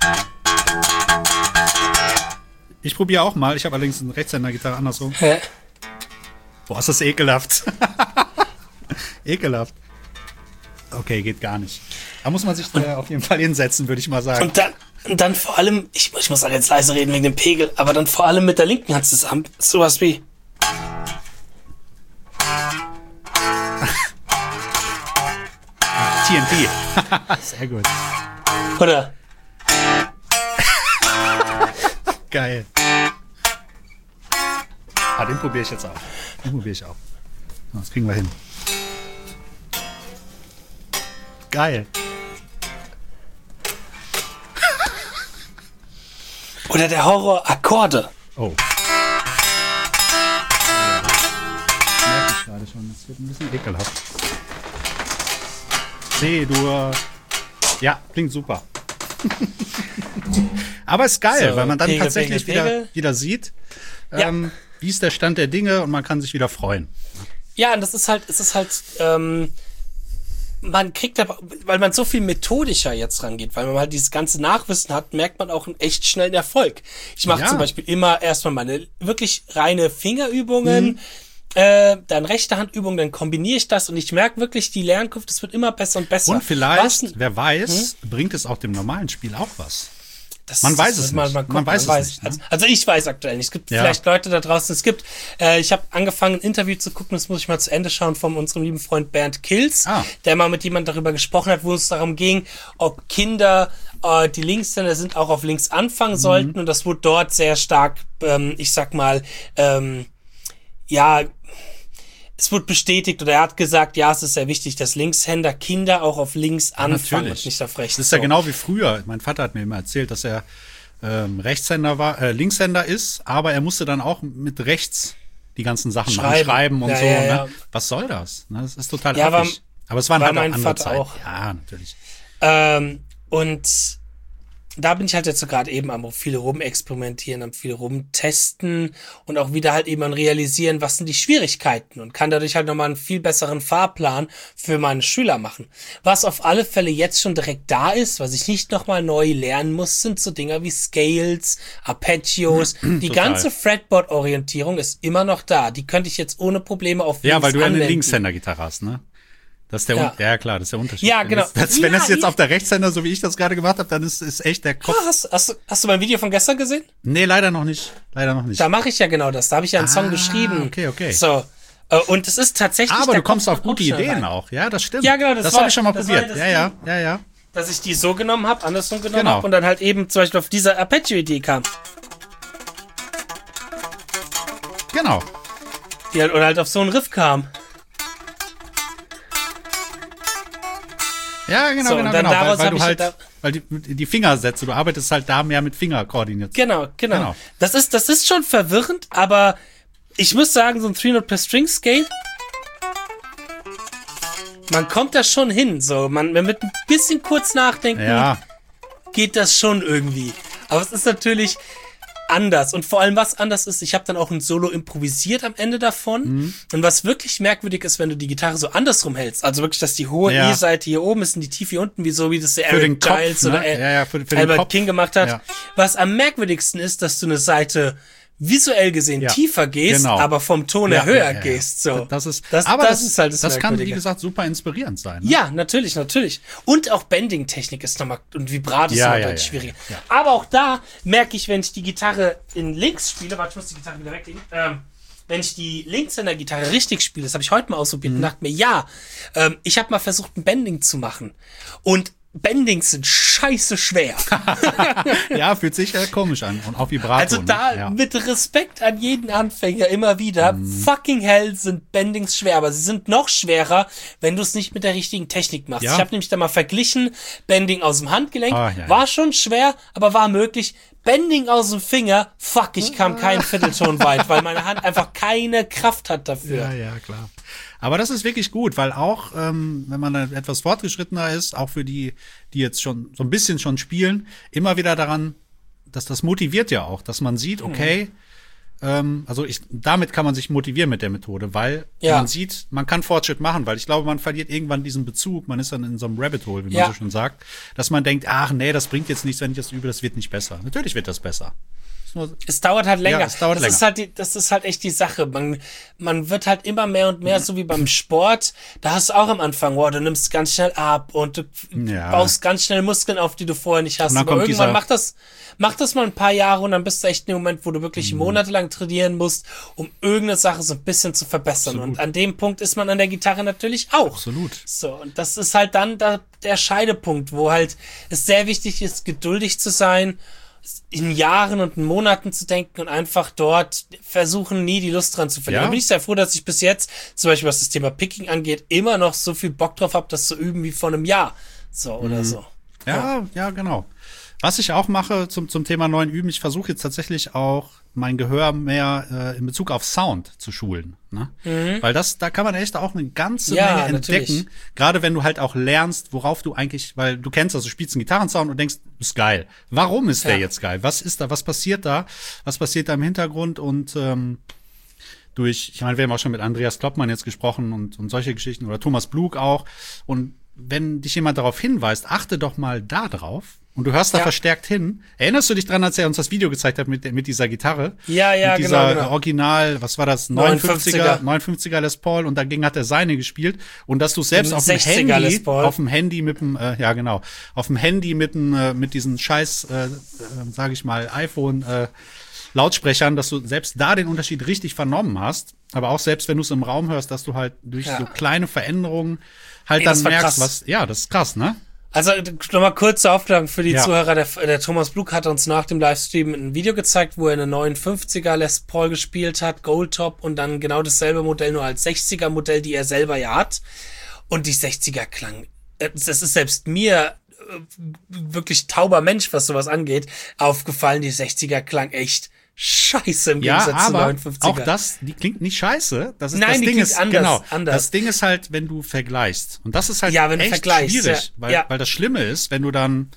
Ich probiere auch mal. Ich habe allerdings eine Rechtshänder-Gitarre andersrum. Hä? Boah, ist das ekelhaft. Ekelhaft. Okay, geht gar nicht. Da muss man sich äh, auf jeden Fall hinsetzen, würde ich mal sagen. Und dann, und dann vor allem, ich, ich muss auch jetzt leise reden wegen dem Pegel, aber dann vor allem mit der linken Hand zusammen, sowas wie. T N T. Sehr gut. Oder? Geil. Ah, den probiere ich jetzt auch. Den probiere ich auch. Das kriegen wir hin. Geil. Oder der Horror Akkorde. Oh. Merke ich gerade schon. Das wird ein bisschen ekelhaft. C-Dur. Ja, klingt super. Aber ist geil, So, weil man dann Pegel, tatsächlich Pegel, wieder, Pegel. wieder sieht, Ja. ähm, wie ist der Stand der Dinge und man kann sich wieder freuen. Ja, und das ist halt, es ist halt, ähm, man kriegt aber, weil man so viel methodischer jetzt rangeht, weil man halt dieses ganze Nachwissen hat, merkt man auch einen echt schnellen Erfolg. Ich mache Ja. zum Beispiel immer erstmal meine wirklich reine Fingerübungen, Mhm. äh, dann rechte Handübungen, dann kombiniere ich das und ich merke wirklich, die Lernkurve, das wird immer besser und besser. Und vielleicht, Was, wer weiß, bringt es auch dem normalen Spiel auch was. Das, Man weiß das es wird nicht. gucken, Man weiß es nicht, ne? Also, also ich weiß aktuell nicht. Es gibt Ja. vielleicht Leute da draußen. Es gibt, äh, ich habe angefangen, ein Interview zu gucken, das muss ich mal zu Ende schauen, von unserem lieben Freund Bernd Kills, Ah. der mal mit jemandem darüber gesprochen hat, wo es darum ging, ob Kinder, äh, die Linkshänder sind, auch auf links anfangen Mhm. sollten. Und das wurde dort sehr stark, ähm, ich sag mal, ähm, ja, es wurde bestätigt oder er hat gesagt, ja, es ist sehr wichtig, dass Linkshänder Kinder auch auf links anfangen und nicht auf rechts. Das ist ja So. genau wie früher. Mein Vater hat mir immer erzählt, dass er ähm, Rechtshänder war, äh, Linkshänder ist, aber er musste dann auch mit rechts die ganzen Sachen machen, Schreiben. schreiben und Ja, so. ja, Ne? ja. Was soll das? Ne? Das ist total Ja, war- affig. Aber es waren war halt auch mein andere Vater Zeiten. auch. Ja, natürlich. Ähm, und da bin ich halt jetzt so gerade eben am viel rumexperimentieren, am viel rumtesten und auch wieder halt eben an realisieren, was sind die Schwierigkeiten und kann dadurch halt nochmal einen viel besseren Fahrplan für meine Schüler machen. Was auf alle Fälle jetzt schon direkt da ist, was ich nicht nochmal neu lernen muss, sind so Dinger wie Scales, Arpeggios. Die Total. ganze Fretboard-Orientierung ist immer noch da. Die könnte ich jetzt ohne Probleme auf Ja, links weil du ja eine anwenden. Linkshänder-Gitarre hast, ne? Das ist der Ja. Un- ja klar, das ist der Unterschied. Ja, Wenn genau. Das, das, wenn Ja, das jetzt ich- auf der Rechtshänder, so wie ich das gerade gemacht habe, dann ist, ist echt der Kopf. Ah, hast, hast, du- hast du mein Video von gestern gesehen? Nee, leider noch nicht. Leider noch nicht. Da mache ich ja genau das. Da habe ich ja einen Song Ah, geschrieben. okay, okay. So. äh, Und es ist tatsächlich. Aber der du kommst Kopf auf gute Optional Ideen rein. auch. Ja, das stimmt. Ja, genau, das Das war- habe ich schon mal das war probiert. ja Ja, das ja, ja, ja. Dass ich die so genommen habe, andersrum genommen Genau. habe und dann halt eben zum Beispiel auf diese Arpeggio-Idee kam. Genau. Die halt, oder halt auf so einen Riff kam. Ja, genau, So, und genau, dann genau. Weil, daraus weil hab du ich halt, da- weil die, die Fingersätze, du arbeitest halt da mehr mit Fingerkoordination. Genau, genau, Genau. Das ist, das ist schon verwirrend, aber ich muss sagen, so ein dreihundert per String Scale, man kommt da schon hin, so. Man, mit ein bisschen kurz nachdenken, Ja, geht das schon irgendwie. Aber es ist natürlich anders. Und vor allem, was anders ist, ich habe dann auch ein Solo improvisiert am Ende davon. Mhm. Und was wirklich merkwürdig ist, wenn du die Gitarre so andersrum hältst, also wirklich, dass die hohe Ja. E-Seite hier oben ist und die tiefe hier unten, wie so wie das der Für den Eric Kopf, Giles ne? oder Al- Ja, ja, für- für den Albert Kopf. King gemacht hat. Ja. Was am merkwürdigsten ist, dass du eine Seite visuell gesehen Ja, tiefer gehst, genau. aber vom Ton her Ja, höher ja, ja, ja. gehst. So. Das ist, das, aber das, das, ist halt das, das kann, wie Merkwürdige. gesagt, super inspirierend sein. Ne? Ja, natürlich, natürlich. Und auch Bending-Technik ist nochmal, und Vibrato ist Ja, nochmal ja, deutlich ja, schwieriger. ja, ja. Aber auch da merke ich, wenn ich die Gitarre in links spiele, warte, ich muss die Gitarre wieder weglegen, ähm, wenn ich die Linkshänder-Gitarre richtig spiele, das habe ich heute mal ausprobiert Mhm. und dachte mir, ja, ähm, ich habe mal versucht, ein Bending zu machen. Und Bendings sind scheiße schwer. Ja, fühlt sich äh, komisch an. Und auch Vibrato. Also da ne? Ja. mit Respekt an jeden Anfänger immer wieder. Fucking hell sind Bendings schwer, aber sie sind noch schwerer, wenn du es nicht mit der richtigen Technik machst. Ja. Ich habe nämlich da mal verglichen, Bending aus dem Handgelenk, Ah, ja, ja. war schon schwer, aber war möglich. Bending aus dem Finger, fuck, ich kam keinen Viertelton weit, weil meine Hand einfach keine Kraft hat dafür. Ja, ja, klar. Aber das ist wirklich gut, weil auch, ähm, wenn man dann etwas fortgeschrittener ist, auch für die, die jetzt schon so ein bisschen schon spielen, immer wieder daran, dass das motiviert ja auch, dass man sieht, okay, ähm, also ich, damit kann man sich motivieren mit der Methode, weil Ja. man sieht, man kann Fortschritt machen, weil ich glaube, man verliert irgendwann diesen Bezug, man ist dann in so einem Rabbit Hole, wie man Ja. so schon sagt, dass man denkt, ach nee, das bringt jetzt nichts, wenn ich das übe, das wird nicht besser. Natürlich wird das besser. Ist nur- Es dauert halt länger. Ja, es dauert das länger. ist halt die, das ist halt echt die Sache. Man, man wird halt immer mehr und mehr so wie beim Sport. Da hast du auch am Anfang, wow, du nimmst ganz schnell ab und du Ja. baust ganz schnell Muskeln auf, die du vorher nicht hast. Und dann Aber kommt irgendwann dieser- macht das, macht das mal ein paar Jahre und dann bist du echt in dem Moment, wo du wirklich Mhm. monatelang trainieren musst, um irgendeine Sache so ein bisschen zu verbessern. Absolut. Und an dem Punkt ist man an der Gitarre natürlich auch. Absolut. So, und das ist halt dann da, der Scheidepunkt, wo halt es sehr wichtig ist, geduldig zu sein, in Jahren und in Monaten zu denken und einfach dort versuchen, nie die Lust dran zu verlieren. Ja. Da bin ich sehr froh, dass ich bis jetzt, zum Beispiel was das Thema Picking angeht, immer noch so viel Bock drauf habe, das zu üben wie vor einem Jahr. So, oder so. Ja, ja, genau. Was ich auch mache zum, zum Thema neuen Üben, ich versuche jetzt tatsächlich auch mein Gehör mehr äh, in Bezug auf Sound zu schulen. Ne? Weil das, da kann man echt auch eine ganze Ja, Menge entdecken. natürlich. Gerade wenn du halt auch lernst, worauf du eigentlich, weil du kennst das, du spielst einen Gitarrensound und denkst, ist geil. Warum ist der Ja. jetzt geil? Was ist da, was passiert da? Was passiert da im Hintergrund? Und ähm, durch, ich meine, wir haben auch schon mit Andreas Kloppmann jetzt gesprochen und, und solche Geschichten oder Thomas Blug auch. Und wenn dich jemand darauf hinweist, achte doch mal da drauf und du hörst da Ja. verstärkt hin. Erinnerst du dich dran, als er uns das Video gezeigt hat mit, der- mit dieser Gitarre? Ja, ja, mit dieser genau, genau. Original, was war das? neunundfünfziger. neunundfünfziger Les Paul und dagegen hat er seine gespielt und dass du selbst Ein auf dem sechziger Handy, Les Paul. auf dem Handy mit dem, äh, ja genau, auf dem Handy mit dem, äh, mit diesen scheiß, äh, äh, sag ich mal, iPhone, äh, Lautsprechern, dass du selbst da den Unterschied richtig vernommen hast, aber auch selbst wenn du es im Raum hörst, dass du halt durch Ja. so kleine Veränderungen halt Ey, dann das war merkst, krass. was, ja, das ist krass, ne? Also nochmal kurze Aufklärung für die Ja. Zuhörer. Der, der Thomas Blug hat uns nach dem Livestream ein Video gezeigt, wo er eine neunundfünfziger Les Paul gespielt hat, Goldtop und dann genau dasselbe Modell, nur als sechziger Modell, die er selber ja hat. Und die sechziger klang, äh, das ist selbst mir äh, wirklich tauber Mensch, was sowas angeht, aufgefallen. Die sechziger klang echt scheiße im Ja, Gegensatz zu aber neunundfünfziger. auch das, die klingt nicht scheiße. Das ist Nein, das die Ding klingt ist anders, genau. anders. Das Ding ist halt, wenn du vergleichst und das ist halt Ja, wenn du echt vergleichst, schwierig, ja. weil Ja. weil das Schlimme ist, wenn du dann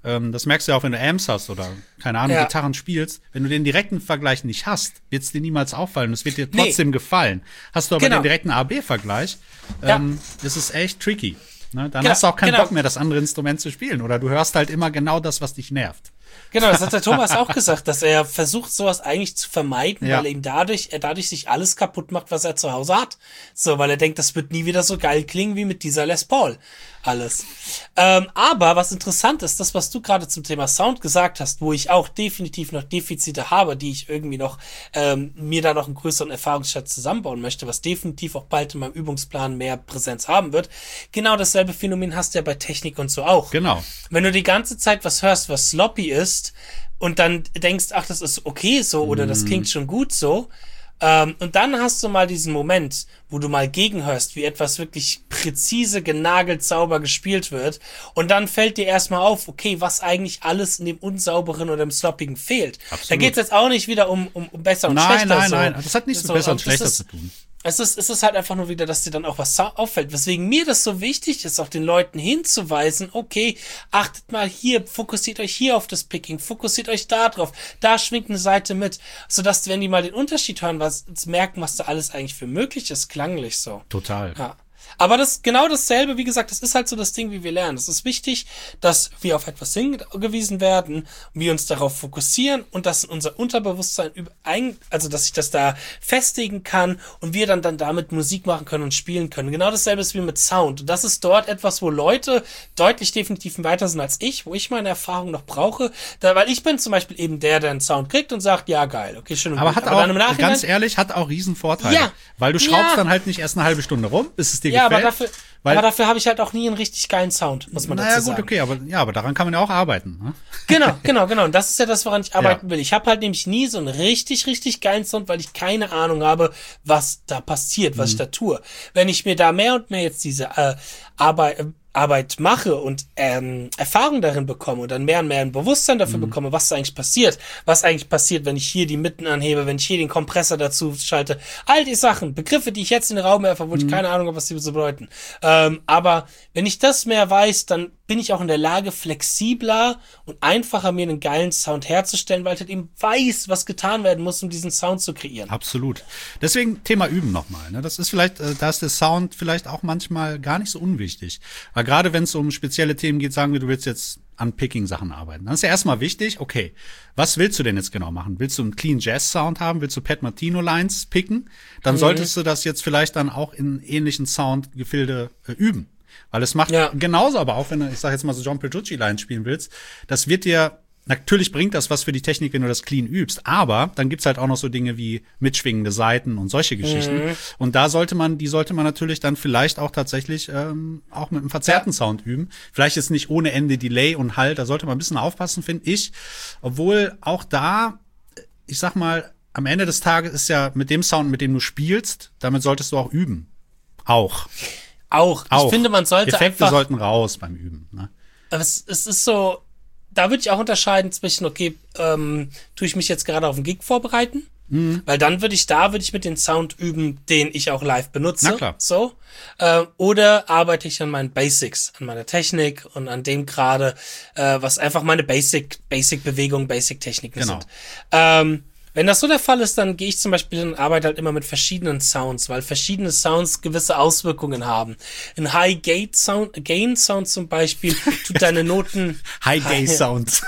ähm, das merkst du ja auch, wenn du Amps hast oder, keine Ahnung, Ja. Gitarren spielst. Wenn du den direkten Vergleich nicht hast, wird es dir niemals auffallen. Es wird dir Nee. trotzdem gefallen. Hast du aber Genau. den direkten A B-Vergleich, Ja. ähm, das ist echt tricky. Ne? Dann Genau, hast du auch keinen genau. Bock mehr, das andere Instrument zu spielen. Oder du hörst halt immer genau das, was dich nervt. Genau, das hat der Thomas auch gesagt, dass er versucht, sowas eigentlich zu vermeiden, Ja. weil er ihm dadurch, er dadurch sich alles kaputt macht, was er zu Hause hat. So, weil er denkt, das wird nie wieder so geil klingen wie mit dieser Les Paul. Alles. Ähm, aber was interessant ist, das, was du gerade zum Thema Sound gesagt hast, wo ich auch definitiv noch Defizite habe, die ich irgendwie noch, ähm, mir da noch einen größeren Erfahrungsschatz zusammenbauen möchte, was definitiv auch bald in meinem Übungsplan mehr Präsenz haben wird. Genau dasselbe Phänomen hast du ja bei Technik und so auch. Genau. Wenn du die ganze Zeit was hörst, was sloppy ist und dann denkst, ach, das ist okay so oder das klingt schon gut so, ähm, und dann hast du mal diesen Moment, wo du mal gegenhörst, wie etwas wirklich präzise, genagelt, sauber gespielt wird und dann fällt dir erstmal auf, okay, was eigentlich alles in dem Unsauberen oder im Sloppigen fehlt. Absolut. Da geht es jetzt auch nicht wieder um, um, um besser und Nein, schlechter. nein, so. nein. Das hat nichts So, mit besser und das schlechter ist- zu tun. Es ist, es ist halt einfach nur wieder, dass dir dann auch was sa- auffällt. Weswegen mir das so wichtig ist, auch den Leuten hinzuweisen, okay, achtet mal hier, fokussiert euch hier auf das Picking, fokussiert euch da drauf, da schwingt eine Seite mit, sodass, wenn die mal den Unterschied hören, was merken, was da alles eigentlich für möglich ist, klanglich so. Total. Ja. Aber das genau dasselbe, wie gesagt, das ist halt so das Ding, wie wir lernen. Es ist wichtig, dass wir auf etwas hingewiesen werden, wir uns darauf fokussieren und dass unser Unterbewusstsein über ein, also dass sich das da festigen kann und wir dann dann damit Musik machen können und spielen können. Genau dasselbe ist wie mit Sound. Und das ist dort etwas, wo Leute deutlich definitiv weiter sind als ich, wo ich meine Erfahrung noch brauche. Da, weil ich bin zum Beispiel eben der, der einen Sound kriegt und sagt, ja geil, okay, schön und Aber gut. hat auch, dann im Nachhinein, ganz ehrlich, hat auch riesen Vorteile. Ja. Weil du schraubst Ja. dann halt nicht erst eine halbe Stunde rum, bis es dir ja, aber gefällt. dafür, weil, aber dafür habe ich halt auch nie einen richtig geilen Sound, muss man naja, dazu gut, sagen. okay, aber ja, aber daran kann man ja auch arbeiten. Ne? Genau, genau, genau. Und das ist ja das, woran ich arbeiten Ja. will. Ich habe halt nämlich nie so einen richtig, richtig geilen Sound, weil ich keine Ahnung habe, was da passiert, was ich da tue. Wenn ich mir da mehr und mehr jetzt diese äh, Arbeit, äh, Arbeit mache und ähm, Erfahrung darin bekomme und dann mehr und mehr ein Bewusstsein dafür bekomme, was da eigentlich passiert, was eigentlich passiert, wenn ich hier die Mitten anhebe, wenn ich hier den Kompressor dazu schalte, all die Sachen, Begriffe, die ich jetzt in den Raum werfe, wo ich keine Ahnung habe, was die so bedeuten. Ähm, aber wenn ich das mehr weiß, dann bin ich auch in der Lage, flexibler und einfacher mir einen geilen Sound herzustellen, weil ich halt eben weiß, was getan werden muss, um diesen Sound zu kreieren. Absolut. Deswegen Thema Üben nochmal. Ne? Das ist vielleicht, äh, da ist der Sound vielleicht auch manchmal gar nicht so unwichtig. Weil gerade wenn es um spezielle Themen geht, sagen wir, du willst jetzt an Picking-Sachen arbeiten. Dann ist ja erstmal wichtig, okay, was willst du denn jetzt genau machen? Willst du einen Clean Jazz-Sound haben? Willst du Pat Martino-Lines picken? Dann Mhm. solltest du das jetzt vielleicht dann auch in ähnlichen Soundgefilde äh, üben. Weil es macht Ja. genauso, aber auch wenn du, ich sag jetzt mal so John Petrucci-Lines spielen willst, das wird dir, natürlich bringt das was für die Technik, wenn du das clean übst, aber dann gibt's halt auch noch so Dinge wie mitschwingende Saiten und solche Geschichten. Und da sollte man, die sollte man natürlich dann vielleicht auch tatsächlich ähm, auch mit einem verzerrten Ja. Sound üben. Vielleicht jetzt nicht ohne Ende Delay und Halt, da sollte man ein bisschen aufpassen, finde ich. Obwohl auch da, ich sag mal, am Ende des Tages ist ja mit dem Sound, mit dem du spielst, damit solltest du auch üben. Auch. Auch. Auch. Ich finde, man sollte Effekte einfach, sollten raus beim Üben. Ne? aber es, es ist so, da würde ich auch unterscheiden zwischen, okay, ähm, tue ich mich jetzt gerade auf einen Gig vorbereiten? Mhm. Weil dann würde ich da, würde ich mit dem Sound üben, den ich auch live benutze. Na klar. So. Äh, oder arbeite ich an meinen Basics, an meiner Technik und an dem gerade, äh, was einfach meine Basic, Basic-Bewegungen, Basic-Techniken Genau. sind. Ähm, Wenn das so der Fall ist, dann gehe ich zum Beispiel und arbeite halt immer mit verschiedenen Sounds, weil verschiedene Sounds gewisse Auswirkungen haben. Ein High-Gain-Sound, Gain-Sound zum Beispiel, tut deine Noten High-Gay-Sound.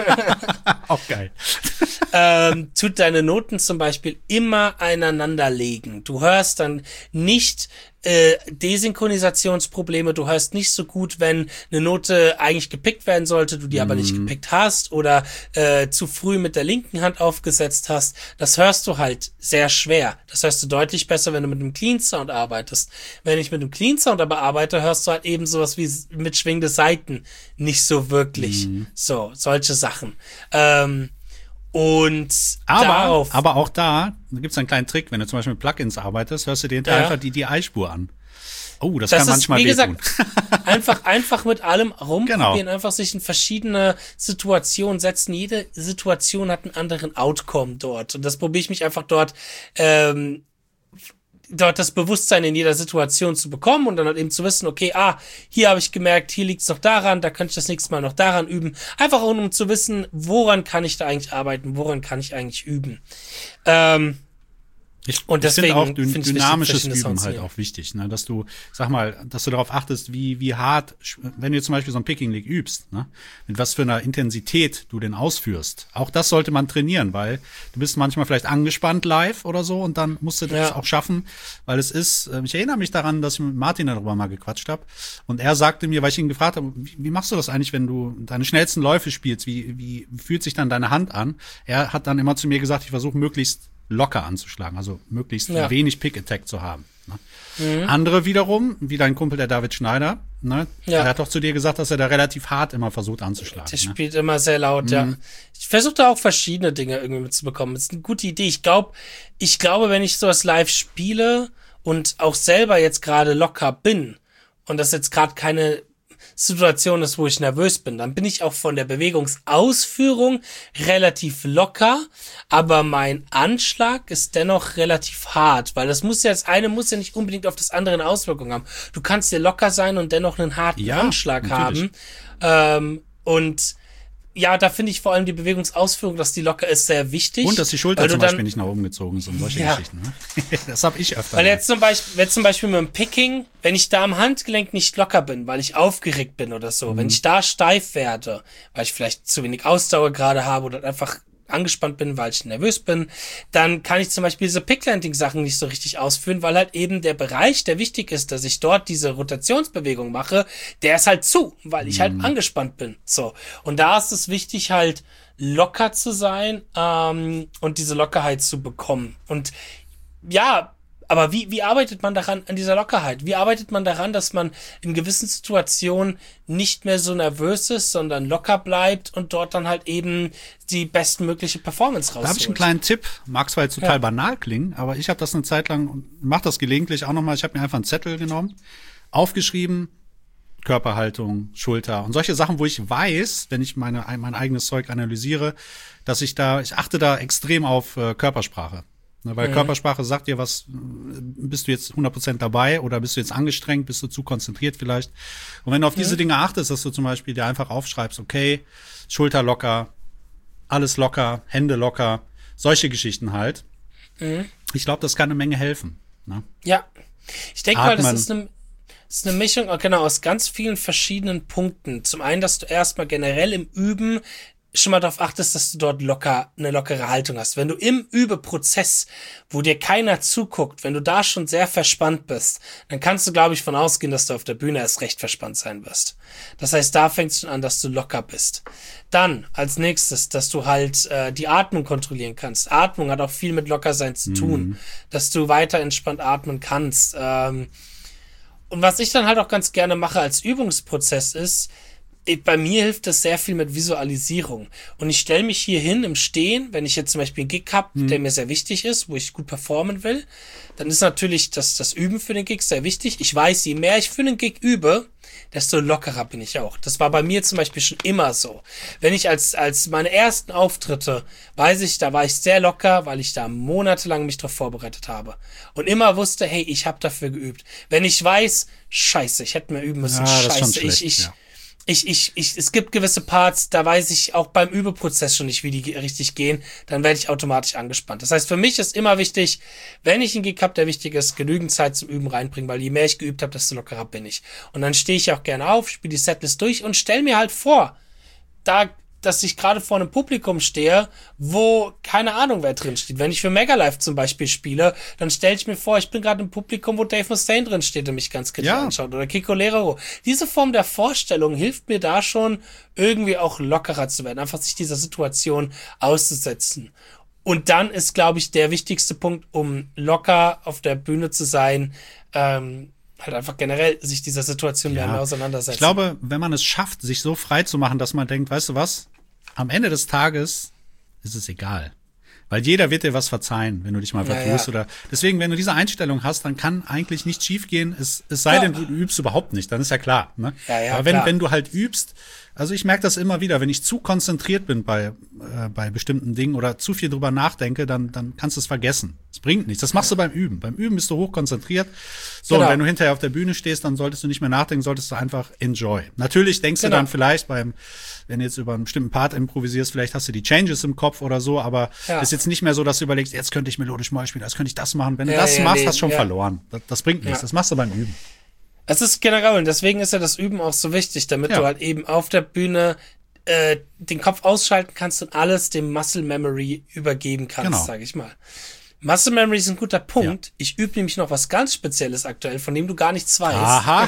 Auch geil. ähm, tut deine Noten zum Beispiel immer aneinander legen. Du hörst dann nicht äh, Desynchronisationsprobleme, du hörst nicht so gut, wenn eine Note eigentlich gepickt werden sollte, du die aber nicht gepickt hast oder äh, zu früh mit der linken Hand aufgesetzt hast. Das hörst du halt sehr schwer. Das hörst du deutlich besser, wenn du mit einem Clean Sound arbeitest. Wenn ich mit einem Clean Sound aber arbeite, hörst du halt eben sowas wie mit schwingende Saiten nicht so wirklich. So, solche Sachen. Ähm, Und Aber, darauf. aber auch da, da gibt's einen kleinen Trick, wenn du zum Beispiel mit Plugins arbeitest, hörst du dir hinterher Ja. einfach die D I-Spur an. Oh, das, Das kann ist, manchmal wie wehtun. gesagt, einfach, einfach mit allem rumprobieren, Genau. einfach sich in verschiedene Situationen setzen. Jede Situation hat einen anderen Outcome dort. Und das probiere ich mich einfach dort, ähm, dort das Bewusstsein in jeder Situation zu bekommen und dann halt eben zu wissen, okay, ah, hier habe ich gemerkt, hier liegt es noch daran, da könnte ich das nächste Mal noch daran üben. Einfach um, um zu wissen, woran kann ich da eigentlich arbeiten, woran kann ich eigentlich üben. Ähm, Ich, und deswegen ich finde auch dyn find ich dynamisches wichtig, Üben halt auch wichtig, ne? Dass du, sag mal, dass du darauf achtest, wie wie hart, wenn du jetzt zum Beispiel so ein Picking League übst, ne? Mit was für einer Intensität du den ausführst. Auch das sollte man trainieren, weil du bist manchmal vielleicht angespannt live oder so und dann musst du das Ja. auch schaffen, weil es ist, ich erinnere mich daran, dass ich mit Martin darüber mal gequatscht habe und er sagte mir, weil ich ihn gefragt habe, wie, wie machst du das eigentlich, wenn du deine schnellsten Läufe spielst, wie wie fühlt sich dann deine Hand an? Er hat dann immer zu mir gesagt, ich versuche möglichst locker anzuschlagen, also möglichst Ja. wenig Pick-Attack zu haben. Ne? Mhm. Andere wiederum, wie dein Kumpel, der David Schneider, ne? Ja. Der hat doch zu dir gesagt, dass er da relativ hart immer versucht anzuschlagen. Der Ne? spielt immer sehr laut, ja. Ich versuche da auch verschiedene Dinge irgendwie mitzubekommen. Das ist eine gute Idee. Ich glaube, ich glaube, wenn ich sowas live spiele und auch selber jetzt gerade locker bin und das jetzt gerade keine Situation ist, wo ich nervös bin, dann bin ich auch von der Bewegungsausführung relativ locker, aber mein Anschlag ist dennoch relativ hart, weil das muss ja, das eine muss ja nicht unbedingt auf das andere eine Auswirkung haben. Du kannst ja locker sein und dennoch einen harten Ja, Anschlag natürlich. haben. Ähm, und ja, da finde ich vor allem die Bewegungsausführung, dass die locker ist, sehr wichtig. Und dass die Schulter weil du zum dann- Beispiel nicht nach oben gezogen ist und solche Ja. Geschichten. Ne? Das habe ich öfter. Weil mal. jetzt zum Beispiel, wenn zum Beispiel mit dem Picking, wenn ich da am Handgelenk nicht locker bin, weil ich aufgeregt bin oder so, Mhm. wenn ich da steif werde, weil ich vielleicht zu wenig Ausdauer gerade habe oder einfach angespannt bin, weil ich nervös bin, dann kann ich zum Beispiel diese Picklanding-Sachen nicht so richtig ausführen, weil halt eben der Bereich, der wichtig ist, dass ich dort diese Rotationsbewegung mache, der ist halt zu, weil ich halt angespannt bin. So. Und da ist es wichtig, halt locker zu sein ähm, und diese Lockerheit zu bekommen. Und ja, aber wie, wie arbeitet man daran, an dieser Lockerheit? Wie arbeitet man daran, dass man in gewissen Situationen nicht mehr so nervös ist, sondern locker bleibt und dort dann halt eben die bestmögliche Performance rausholt? Da habe ich einen kleinen Tipp, mag zwar jetzt total Ja. banal klingen, aber ich habe das eine Zeit lang und mache das gelegentlich auch nochmal. Ich habe mir einfach einen Zettel genommen, aufgeschrieben, Körperhaltung, Schulter und solche Sachen, wo ich weiß, wenn ich meine mein eigenes Zeug analysiere, dass ich da, ich achte da extrem auf äh, Körpersprache. Ne, weil Mhm. Körpersprache sagt dir, was, äh, bist du jetzt hundert Prozent dabei oder bist du jetzt angestrengt, bist du zu konzentriert vielleicht. Und wenn du auf diese Dinge achtest, dass du zum Beispiel dir einfach aufschreibst, okay, Schulter locker, alles locker, Hände locker, solche Geschichten halt. Mhm. Ich glaube, das kann eine Menge helfen. Ne? Ja. Ich denke mal, das Atmen. ist eine, das ist eine Mischung, äh, genau, aus ganz vielen verschiedenen Punkten. Zum einen, dass du erstmal generell im Üben schon mal darauf achtest, dass du dort locker, eine lockere Haltung hast. Wenn du im Übeprozess, wo dir keiner zuguckt, wenn du da schon sehr verspannt bist, dann kannst du, glaube ich, von ausgehen, dass du auf der Bühne erst recht verspannt sein wirst. Das heißt, da fängt es schon an, dass du locker bist. Dann, als nächstes, dass du halt äh, die Atmung kontrollieren kannst. Atmung hat auch viel mit Lockersein zu tun. Dass du weiter entspannt atmen kannst. Ähm, und was ich dann halt auch ganz gerne mache als Übungsprozess ist, ich- bei mir hilft das sehr viel mit Visualisierung. Und ich stelle mich hier hin im Stehen, wenn ich jetzt zum Beispiel einen Gig habe, der mir sehr wichtig ist, wo ich gut performen will, dann ist natürlich das, das Üben für den Gig sehr wichtig. Ich weiß, je mehr ich für einen Gig übe, desto lockerer bin ich auch. Das war bei mir zum Beispiel schon immer so. Wenn ich als, als meine ersten Auftritte, weiß ich, da war ich sehr locker, weil ich da monatelang mich drauf vorbereitet habe. Und immer wusste, hey, ich habe dafür geübt. Wenn ich weiß, scheiße, ich hätte mehr üben müssen, Ja, das ist schon scheiße, ich, schlecht, ich, ja. Ich, ich, ich, es gibt gewisse Parts, da weiß ich auch beim Übeprozess schon nicht, wie die ge- richtig gehen, dann werde ich automatisch angespannt. Das heißt, für mich ist immer wichtig, wenn ich einen Gig habe, der wichtig ist, genügend Zeit zum Üben reinbringen, weil je mehr ich geübt habe, desto lockerer bin ich. Und dann stehe ich auch gerne auf, spiele die Setlist durch und stell mir halt vor, da, dass ich gerade vor einem Publikum stehe, wo keine Ahnung, wer drin steht. Wenn ich für Megalife zum Beispiel spiele, dann stelle ich mir vor, ich bin gerade im Publikum, wo Dave Mustaine drin steht und mich ganz kritisch Ja. anschaut oder Kiko Lerero. Diese Form der Vorstellung hilft mir da schon, irgendwie auch lockerer zu werden, einfach sich dieser Situation auszusetzen. Und dann ist, glaube ich, der wichtigste Punkt, um locker auf der Bühne zu sein, ähm, halt einfach generell sich dieser Situation Ja. mehr auseinandersetzen. Ich glaube, wenn man es schafft, sich so frei zu machen, dass man denkt, weißt du was, am Ende des Tages ist es egal. Weil jeder wird dir was verzeihen, wenn du dich mal Ja, vertust. ja. Oder deswegen, wenn du diese Einstellung hast, dann kann eigentlich nichts schiefgehen. Es, es sei Ja. denn, du übst überhaupt nicht, dann ist ja klar. Ne? Ja, ja, Aber wenn, klar. wenn du halt übst, also ich merke das immer wieder, wenn ich zu konzentriert bin bei, äh, bei bestimmten Dingen oder zu viel drüber nachdenke, dann, dann kannst du es vergessen. Es bringt nichts. Das machst du beim Üben. Beim Üben bist du hochkonzentriert. So, Genau. und wenn du hinterher auf der Bühne stehst, dann solltest du nicht mehr nachdenken, solltest du einfach enjoy. Natürlich denkst Genau. du dann vielleicht beim, wenn du jetzt über einen bestimmten Part improvisierst, vielleicht hast du die Changes im Kopf oder so, aber Ja. ist jetzt nicht mehr so, dass du überlegst, jetzt könnte ich melodisch mal spielen, jetzt könnte ich das machen. Wenn du Ja, das ja, machst, nee, hast du schon ja. verloren. Das, das bringt nichts. Ja. Das machst du beim Üben. Es ist generell, und deswegen ist ja das Üben auch so wichtig, damit Ja. du halt eben auf der Bühne äh, den Kopf ausschalten kannst und alles dem Muscle Memory übergeben kannst, Genau. sage ich mal. Muscle Memory ist ein guter Punkt. Ich übe nämlich noch was ganz Spezielles aktuell, von dem du gar nichts weißt. Aha.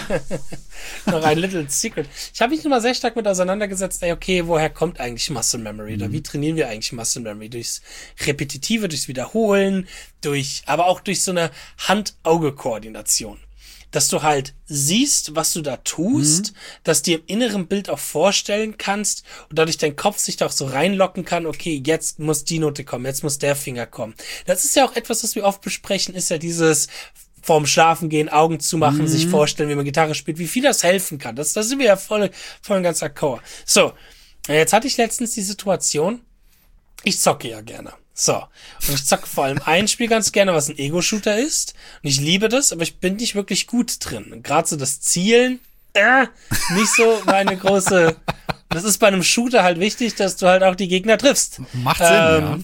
Noch ein little secret. Ich habe mich immer sehr stark mit auseinandergesetzt, ey, okay, woher kommt eigentlich Muscle Memory? Oder wie trainieren wir eigentlich Muscle Memory? Durchs Repetitive, durchs Wiederholen, durch, aber auch durch so eine Hand-Auge-Koordination. Dass du halt siehst, was du da tust, dass dir im inneren Bild auch vorstellen kannst und dadurch dein Kopf sich da auch so reinlocken kann, okay, jetzt muss die Note kommen, jetzt muss der Finger kommen. Das ist ja auch etwas, was wir oft besprechen, ist ja dieses vorm Schlafen gehen, Augen zu machen, Mhm. sich vorstellen, wie man Gitarre spielt, wie viel das helfen kann. Das, da sind wir ja voll, voll ein ganzer Chor. So, jetzt hatte ich letztens die Situation, ich zocke ja gerne. So. Und ich zocke vor allem ein Spiel ganz gerne, was ein Ego-Shooter ist. Und ich liebe das, aber ich bin nicht wirklich gut drin. Und gerade so das Zielen, äh, nicht so meine große. Das ist bei einem Shooter halt wichtig, dass du halt auch die Gegner triffst. Macht Sinn, Ähm,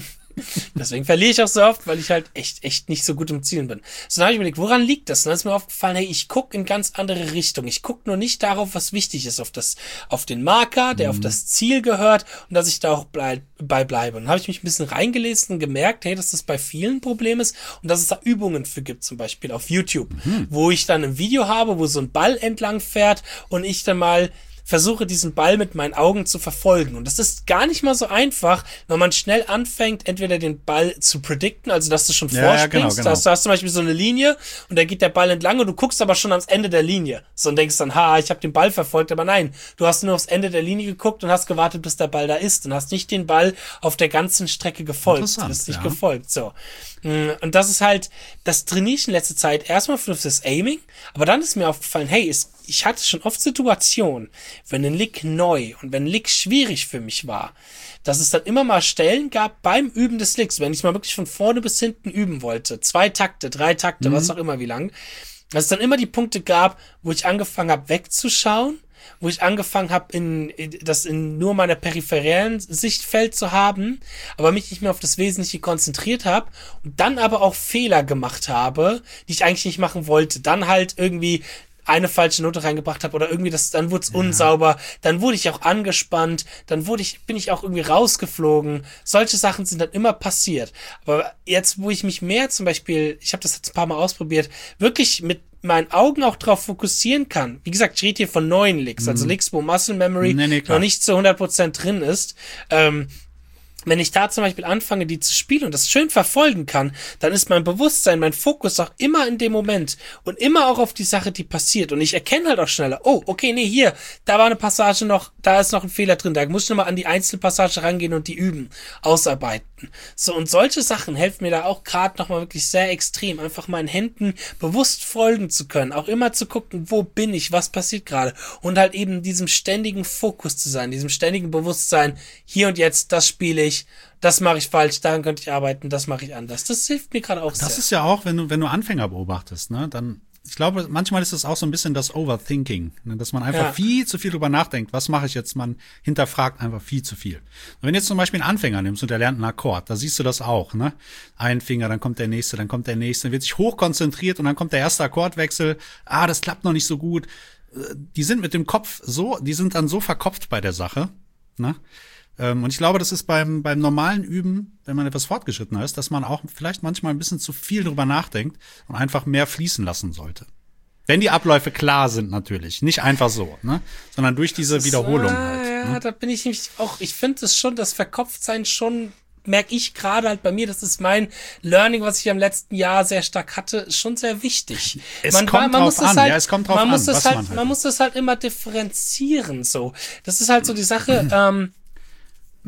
Deswegen verliere ich auch so oft, weil ich halt echt, echt nicht so gut im Zielen bin. So, dann habe ich überlegt, woran liegt das? Und dann ist mir aufgefallen, hey, ich gucke in ganz andere Richtung. Ich gucke nur nicht darauf, was wichtig ist, auf das, auf den Marker, der Mhm. auf das Ziel gehört und dass ich da auch bleib, bei bleibe. Und dann habe ich mich ein bisschen reingelesen und gemerkt, hey, dass das bei vielen Problem ist und dass es da Übungen für gibt, zum Beispiel auf YouTube, Mhm. wo ich dann ein Video habe, wo so ein Ball entlang fährt und ich dann mal versuche, diesen Ball mit meinen Augen zu verfolgen. Und das ist gar nicht mal so einfach, wenn man schnell anfängt, entweder den Ball zu predikten, also dass du schon Ja, ja, vorspringst. genau, genau. Da hast du hast zum Beispiel so eine Linie und da geht der Ball entlang und du guckst aber schon ans Ende der Linie. So und denkst dann, ha, ich habe den Ball verfolgt, aber nein, du hast nur aufs Ende der Linie geguckt und hast gewartet, bis der Ball da ist und hast nicht den Ball auf der ganzen Strecke gefolgt. Du Interessant, bist nicht ja. gefolgt, so. Und das ist halt, das trainiere ich in letzter Zeit erstmal für das Aiming, aber dann ist mir aufgefallen, hey, es, ich hatte schon oft Situationen, wenn ein Lick neu und wenn ein Lick schwierig für mich war, dass es dann immer mal Stellen gab beim Üben des Licks, wenn ich mal wirklich von vorne bis hinten üben wollte, zwei Takte, drei Takte, was auch immer, wie lang, dass es dann immer die Punkte gab, wo ich angefangen habe wegzuschauen, wo ich angefangen habe, in, in, das in nur meiner peripheriellen Sichtfeld zu haben, aber mich nicht mehr auf das Wesentliche konzentriert habe und dann aber auch Fehler gemacht habe, die ich eigentlich nicht machen wollte. Dann halt irgendwie eine falsche Note reingebracht habe oder irgendwie das, dann wurde es unsauber, dann wurde ich auch angespannt, dann wurde ich, bin ich auch irgendwie rausgeflogen. Solche Sachen sind dann immer passiert. Aber jetzt, wo ich mich mehr zum Beispiel, ich habe das jetzt ein paar Mal ausprobiert, wirklich mit meinen Augen auch drauf fokussieren kann. Wie gesagt, ich rede hier von neuen Licks, also Licks, wo Muscle Memory Nee, nee, klar. noch nicht zu hundert Prozent drin ist. Ähm, wenn ich da zum Beispiel anfange, die zu spielen und das schön verfolgen kann, dann ist mein Bewusstsein, mein Fokus auch immer in dem Moment und immer auch auf die Sache, die passiert. Und ich erkenne halt auch schneller, oh, okay, nee, hier, da war eine Passage noch, da ist noch ein Fehler drin, da muss ich nochmal an die einzelne Passage rangehen und die üben, ausarbeiten. So, und solche Sachen helfen mir da auch gerade nochmal wirklich sehr extrem, einfach meinen Händen bewusst folgen zu können, auch immer zu gucken, wo bin ich, was passiert gerade und halt eben diesem ständigen Fokus zu sein, diesem ständigen Bewusstsein, hier und jetzt, das spiele ich, das mache ich falsch, daran könnte ich arbeiten, das mache ich anders. Das hilft mir gerade auch sehr. Das ist ja auch, wenn du, wenn du Anfänger beobachtest, ne, dann, ich glaube, manchmal ist es auch so ein bisschen das Overthinking, ne, dass man einfach Ja. viel zu viel drüber nachdenkt. Was mache ich jetzt? Man hinterfragt einfach viel zu viel. Und wenn du jetzt zum Beispiel einen Anfänger nimmst und der lernt einen Akkord, da siehst du das auch, ne? Ein Finger, dann kommt der nächste, dann kommt der nächste, dann wird sich hochkonzentriert und dann kommt der erste Akkordwechsel. Ah, das klappt noch nicht so gut. Die sind mit dem Kopf so, die sind dann so verkopft bei der Sache, ne? Und ich glaube, das ist beim, beim normalen Üben, wenn man etwas fortgeschrittener ist, dass man auch vielleicht manchmal ein bisschen zu viel drüber nachdenkt und einfach mehr fließen lassen sollte. Wenn die Abläufe klar sind natürlich, nicht einfach so, ne, sondern durch diese Das, Wiederholung äh, halt. Ja, Ne? da bin ich nämlich auch, ich finde es schon, das Verkopftsein schon, merke ich gerade halt bei mir, das ist mein Learning, was ich im letzten Jahr sehr stark hatte, ist schon sehr wichtig. Es kommt drauf an, ja, es kommt drauf man an, muss das was halt, man halt man muss das halt immer differenzieren, so. Das ist halt so die Sache, ähm,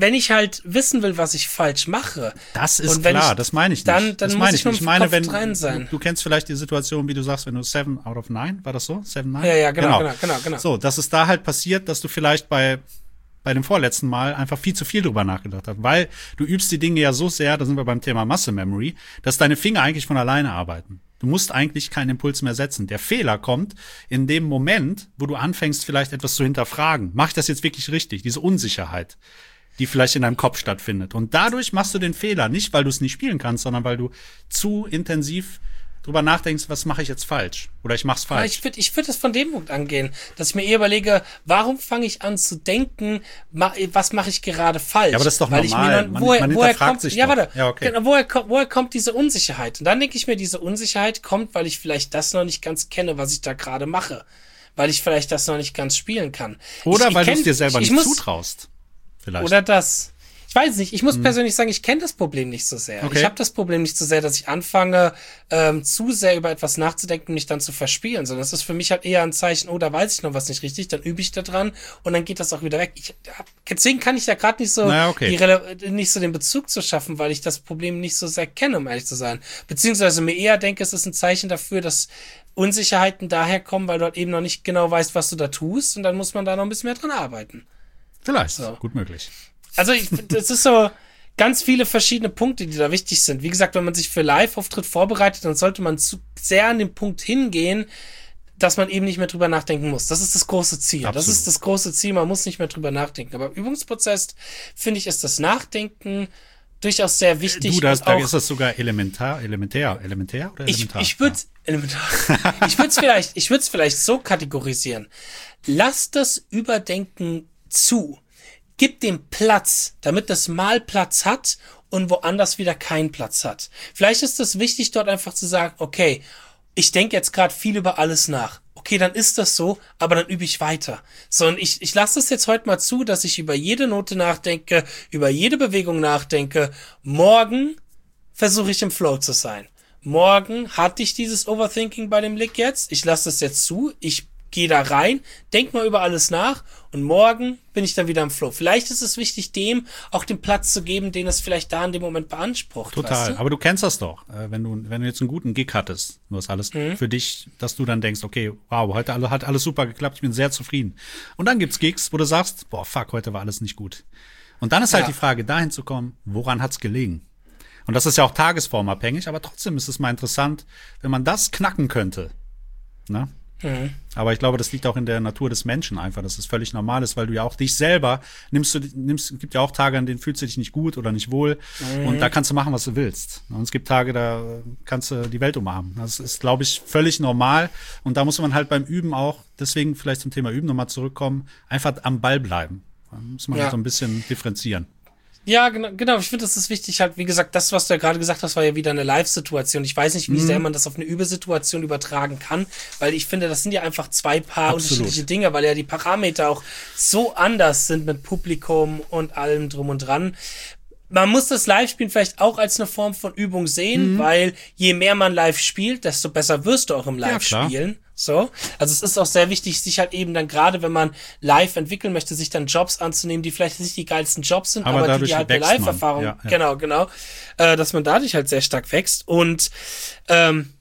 wenn ich halt wissen will, was ich falsch mache. Das ist klar, ich, das meine ich nicht. Dann, dann das muss ich, ich, ich meine, wenn dran sein. Du, du kennst vielleicht die Situation, wie du sagst, wenn du seven out of nine, war das so? Seven, nine? Ja, ja, genau, genau, genau, genau. So, dass es da halt passiert, dass du vielleicht bei bei dem vorletzten Mal einfach viel zu viel drüber nachgedacht hast, weil du übst die Dinge ja so sehr, da sind wir beim Thema Muscle Memory, dass deine Finger eigentlich von alleine arbeiten. Du musst eigentlich keinen Impuls mehr setzen. Der Fehler kommt in dem Moment, wo du anfängst, vielleicht etwas zu hinterfragen. Mach ich das jetzt wirklich richtig? Diese Unsicherheit, die vielleicht in deinem Kopf stattfindet. Und dadurch machst du den Fehler, nicht weil du es nicht spielen kannst, sondern weil du zu intensiv drüber nachdenkst, was mache ich jetzt falsch? Oder ich mach's falsch. Ja, ich würde ich würd es von dem Punkt angehen, dass ich mir eher überlege, warum fange ich an zu denken, ma, was mache ich gerade falsch? Ja, aber das ist doch Weil normal. Ich mir dann, man, woher, man woher hinterfragt kommt, sich ja, doch. warte, Ja, okay. genau, woher, woher kommt diese Unsicherheit? Und dann denke ich mir, diese Unsicherheit kommt, weil ich vielleicht das noch nicht ganz kenne, was ich da gerade mache. Weil ich vielleicht das noch nicht ganz spielen kann. Oder ich, weil ich du es dir selber ich, ich nicht muss, zutraust. Vielleicht. Oder das. Ich weiß nicht, ich muss Hm. persönlich sagen, ich kenne das Problem nicht so sehr. Okay. Ich habe das Problem nicht so sehr, dass ich anfange, ähm, zu sehr über etwas nachzudenken und mich dann zu verspielen, sondern es ist für mich halt eher ein Zeichen, oh, da weiß ich noch was nicht richtig, dann übe ich da dran und dann geht das auch wieder weg. Ich, deswegen kann ich da gerade nicht so naja, okay. die Rele- nicht so den Bezug zu schaffen, weil ich das Problem nicht so sehr kenne, um ehrlich zu sein. Beziehungsweise mir eher denke, es ist ein Zeichen dafür, dass Unsicherheiten daher kommen, weil du halt eben noch nicht genau weißt, was du da tust und dann muss man da noch ein bisschen mehr dran arbeiten. Vielleicht, So. gut möglich. Also ich, das ist so ganz viele verschiedene Punkte, die da wichtig sind. Wie gesagt, wenn man sich für Live-Auftritt vorbereitet, dann sollte man zu sehr an den Punkt hingehen, dass man eben nicht mehr drüber nachdenken muss. Das ist das große Ziel. Absolut. Das ist das große Ziel. Man muss nicht mehr drüber nachdenken. Aber im Übungsprozess, finde ich, ist das Nachdenken durchaus sehr wichtig. Du, da, und da auch- ist das sogar elementar, elementär, elementär oder ich, elementar? ich würde elementar. Ich würde es vielleicht, ich würde es vielleicht so kategorisieren. Lass das Überdenken zu. Gib dem Platz, damit das mal Platz hat und woanders wieder keinen Platz hat. Vielleicht ist es wichtig, dort einfach zu sagen, okay, ich denke jetzt gerade viel über alles nach. Okay, dann ist das so, aber dann übe ich weiter. So, und ich, ich lasse es jetzt heute mal zu, dass ich über jede Note nachdenke, über jede Bewegung nachdenke. Morgen versuche ich im Flow zu sein. Morgen hatte ich dieses Overthinking bei dem Lick jetzt. Ich lasse das jetzt zu. Ich gehe da rein, denk mal über alles nach und morgen bin ich dann wieder im Flow. Vielleicht ist es wichtig, dem auch den Platz zu geben, den es vielleicht da in dem Moment beansprucht. Total, Weißt du? aber du kennst das doch. Äh, Wenn du, wenn du jetzt einen guten Gig hattest, du hast alles Mhm. für dich, dass du dann denkst, okay, wow, heute alle- hat alles super geklappt, ich bin sehr zufrieden. Und dann gibt's Gigs, wo du sagst, boah, fuck, heute war alles nicht gut. Und dann ist halt Ja. die Frage, dahin zu kommen, woran hat's gelegen? Und das ist ja auch tagesformabhängig, aber trotzdem ist es mal interessant, wenn man das knacken könnte. Ne? Mhm. Aber ich glaube, das liegt auch in der Natur des Menschen einfach, dass es völlig normal ist, weil du ja auch dich selber nimmst, du nimmst, es gibt ja auch Tage, an denen fühlst du dich nicht gut oder nicht wohl Mhm. und da kannst du machen, was du willst. Und es gibt Tage, da kannst du die Welt umarmen. Das ist, glaube ich, völlig normal und da muss man halt beim Üben auch, deswegen vielleicht zum Thema Üben nochmal zurückkommen, einfach am Ball bleiben. Da muss man Ja. so ein bisschen differenzieren. Ja, genau, genau. Ich finde, das ist wichtig halt, wie gesagt, das, was du ja gerade gesagt hast, war ja wieder eine Live-Situation. Ich weiß nicht, wie Mhm. sehr man das auf eine Übesituation übertragen kann, weil ich finde, das sind ja einfach zwei Paar Absolut. unterschiedliche Dinge, weil ja die Parameter auch so anders sind mit Publikum und allem drum und dran. Man muss das Live-Spielen vielleicht auch als eine Form von Übung sehen, Mhm. weil je mehr man live spielt, desto besser wirst du auch im Ja, klar. Live-Spielen. So. Also es ist auch sehr wichtig, sich halt eben dann gerade, wenn man live entwickeln möchte, sich dann Jobs anzunehmen, die vielleicht nicht die geilsten Jobs sind, Aber aber, die, dadurch die halt eine wächst man. Live-Erfahrung, Ja, ja. genau, genau, äh, dass man dadurch halt sehr stark wächst und ähm,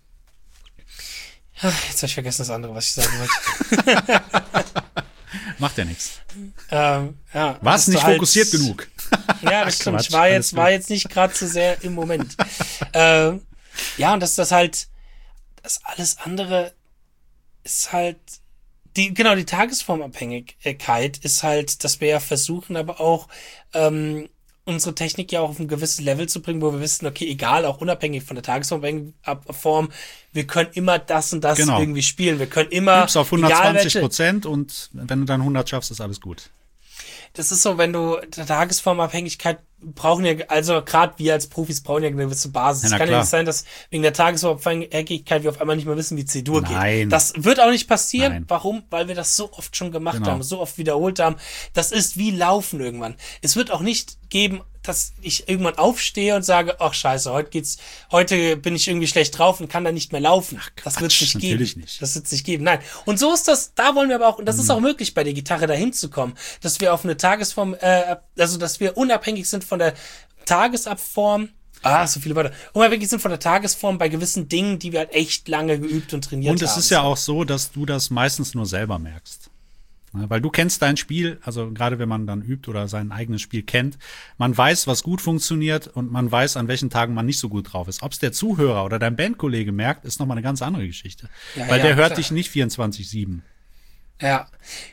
jetzt habe ich vergessen das andere, was ich sagen wollte. Macht ja nichts. ähm, ja, Warst dass du nicht halt- fokussiert genug. Ja, das stimmt. Quatsch, Ich war alles jetzt, gut. war jetzt nicht gerade so sehr im Moment. ähm, ja, und dass das halt, das alles andere ist halt, die, genau, die Tagesformabhängigkeit ist halt, dass wir ja versuchen, aber auch, ähm, unsere Technik ja auch auf ein gewisses Level zu bringen, wo wir wissen, okay, egal, auch unabhängig von der Tagesform, wir können immer das und das Genau. irgendwie spielen. Wir können immer, Übst auf egal hundertzwanzig welche, Prozent und wenn du dann hundert schaffst, ist alles gut. das ist so, wenn du der Tagesformabhängigkeit brauchen ja, also gerade wir als Profis brauchen ja eine gewisse Basis. Ja, Es na kann ja klar. nicht sein, dass wegen der Tagesformabhängigkeit wir auf einmal nicht mehr wissen, wie C-Dur geht. Nein. Das wird auch nicht passieren. Nein. Warum? Weil wir das so oft schon gemacht Genau. haben, so oft wiederholt haben. Das ist wie Laufen irgendwann. Es wird auch nicht geben, dass ich irgendwann aufstehe und sage, ach scheiße, heute geht's, heute bin ich irgendwie schlecht drauf und kann da nicht mehr laufen. Ach, Quatsch, das wird's nicht geben. Natürlich nicht. Das wird's nicht geben. Nein. Und so ist das, da wollen wir aber auch, und das mhm. ist auch möglich bei der Gitarre dahin zu kommen, dass wir auf eine Tagesform, äh, also dass wir unabhängig sind von der Tagesabform. Ah, so viele Wörter. Unabhängig sind von der Tagesform bei gewissen Dingen, die wir halt echt lange geübt und trainiert haben. Und es haben. ist ja auch so, dass du das meistens nur selber merkst. Weil du kennst dein Spiel, also gerade wenn man dann übt oder sein eigenes Spiel kennt, man weiß, was gut funktioniert und man weiß, an welchen Tagen man nicht so gut drauf ist. Ob es der Zuhörer oder dein Bandkollege merkt, ist nochmal eine ganz andere Geschichte. Ja, Weil ja, der hört klar. dich nicht vierundzwanzig sieben. Ja,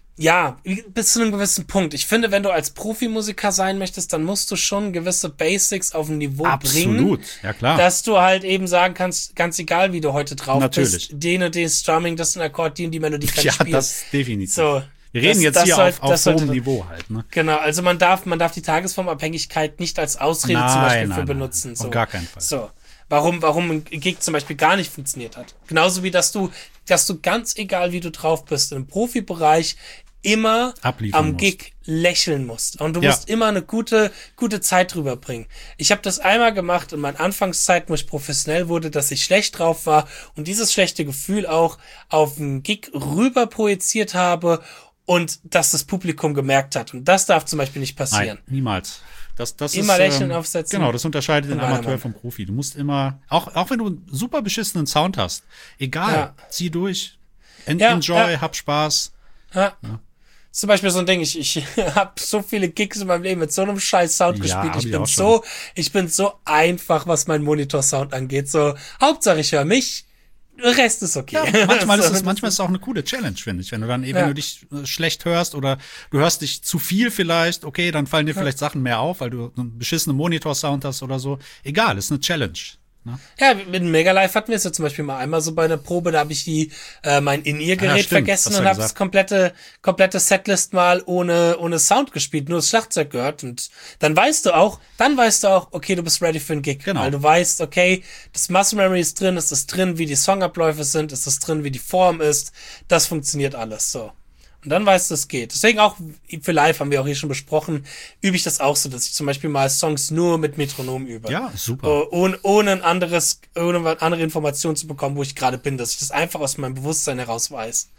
ja, bis zu einem gewissen Punkt. Ich finde, wenn du als Profimusiker sein möchtest, dann musst du schon gewisse Basics auf ein Niveau Absolut. bringen. Absolut, ja klar. Dass du halt eben sagen kannst, ganz egal, wie du heute drauf Natürlich. bist, den und den Strumming, das ist ein Akkord, die und die Melodie kann ja, ich spielen. Ja, das definitiv. So. Wir reden das, jetzt das hier soll, auf, auf sollte, hohem Niveau halt, ne? Genau, also man darf, man darf die Tagesformabhängigkeit nicht als Ausrede nein, zum Beispiel nein, für nein, benutzen. So. Auf gar keinen Fall. So. Warum, warum ein Gig zum Beispiel gar nicht funktioniert hat. Genauso wie, dass du, dass du ganz egal, wie du drauf bist, im Profibereich immer Abliefern am musst. Gig lächeln musst. Und du Ja. musst immer eine gute, gute Zeit drüber bringen. Ich habe das einmal gemacht in meinen Anfangszeiten, wo ich professionell wurde, dass ich schlecht drauf war und dieses schlechte Gefühl auch auf einen Gig rüber projiziert habe und dass das Publikum gemerkt hat. Und das darf zum Beispiel nicht passieren. Nein, niemals. Das, das Immer ist, lächeln ähm, aufsetzen. Genau, das unterscheidet den Und Amateur weitermachen. vom Profi. Du musst immer, auch, auch wenn du einen super beschissenen Sound hast, egal, Ja. zieh durch. En Ja, enjoy, ja. hab Spaß. Ja. Zum Beispiel so ein Ding, ich, ich habe so viele Gigs in meinem Leben mit so einem scheiß Sound Ja, gespielt. hab Ich ich bin auch so, ich bin so einfach, was mein Monitor-Sound angeht. So, Hauptsache ich höre mich, der Rest ist okay. Ja, manchmal so, ist es, manchmal ist es auch eine coole Challenge, finde ich. Wenn du dann, eh, wenn Ja. du dich äh, schlecht hörst oder du hörst dich zu viel vielleicht, okay, dann fallen dir vielleicht Sachen mehr auf, weil du einen beschissenen Monitor-Sound hast oder so. Egal, ist eine Challenge. Ne? Ja, mit dem Megalife hatten wir es ja zum Beispiel mal einmal so bei einer Probe, da habe ich die äh, mein In-Ear-Gerät Ah, ja, stimmt, vergessen hast du und ja habe das gesagt. komplette komplette Setlist mal ohne ohne Sound gespielt, nur das Schlagzeug gehört und dann weißt du auch, dann weißt du auch, okay, du bist ready für einen Gig, Genau. weil du weißt, okay, das Muscle Memory ist drin, es ist drin, wie die Songabläufe sind, es ist drin, wie die Form ist, das funktioniert alles so. Und dann weißt du, es geht. Deswegen auch für live, haben wir auch hier schon besprochen, übe ich das auch so, dass ich zum Beispiel mal Songs nur mit Metronom übe. Ja, super. Oh, ohne, ohne ein anderes, ohne eine andere Information zu bekommen, wo ich gerade bin, dass ich das einfach aus meinem Bewusstsein heraus weiß.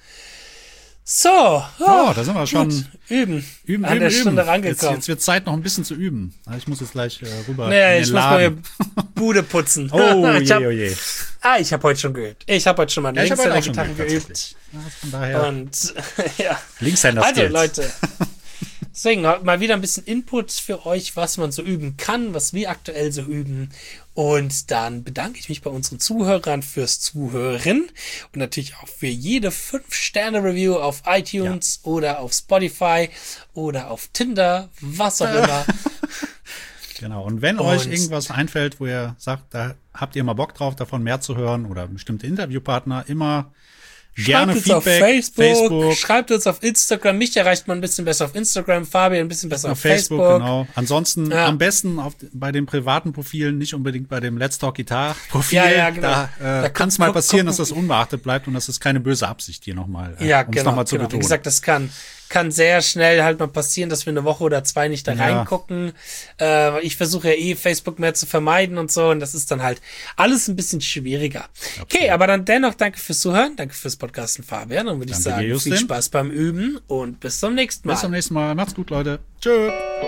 So, oh, Ja, da sind wir schon. gut, üben. Üben, An üben, der üben. Stunde Jetzt, rangekommen. jetzt wird Zeit, noch ein bisschen zu üben. Ich muss jetzt gleich äh, rüber Naja, in ich den muss mal Laden. mir Bude putzen. Oh, ich je, hab, oh je. ah, ich habe heute schon geübt. Ich habe heute schon mal Ja, ich links habe an der auch schon Gitarre geübt, geübt. tatsächlich. Ja, von daher. Und ja. Linkshänder Also Skills. Leute, deswegen mal wieder ein bisschen Input für euch, was man so üben kann, was wir aktuell so üben. Und dann bedanke ich mich bei unseren Zuhörern fürs Zuhören und natürlich auch für jede fünf Sterne Review auf iTunes ja. oder auf Spotify oder auf Tinder, was auch immer. Genau, und wenn Und euch irgendwas einfällt, wo ihr sagt, da habt ihr mal Bock drauf, davon mehr zu hören oder bestimmte Interviewpartner, immer gerne uns Feedback. auf Facebook, Facebook, schreibt uns auf Instagram. Mich erreicht man ein bisschen besser auf Instagram, Fabian ein bisschen besser auf, auf Facebook, Facebook. genau. Ansonsten Ja. am besten auf, bei den privaten Profilen, nicht unbedingt bei dem Let's Talk Guitar Profil. Ja, ja, genau. Da, äh, Da kann es guck- mal passieren, guck- dass das unbeachtet bleibt und das ist keine böse Absicht hier nochmal. Äh, Ja, um's genau. noch mal zu genau. Wie betonen. gesagt, das kann, kann sehr schnell halt mal passieren, dass wir eine Woche oder zwei nicht da Ja. reingucken. Äh, ich versuche ja eh Facebook mehr zu vermeiden und so und das ist dann halt alles ein bisschen schwieriger. Okay, aber dann dennoch danke fürs Zuhören, danke fürs Podcasten, Fabian. Und würde ich Danke dir, sagen, Justin. viel Spaß beim Üben und bis zum nächsten Mal. Bis zum nächsten Mal. Macht's gut, Leute. Tschö.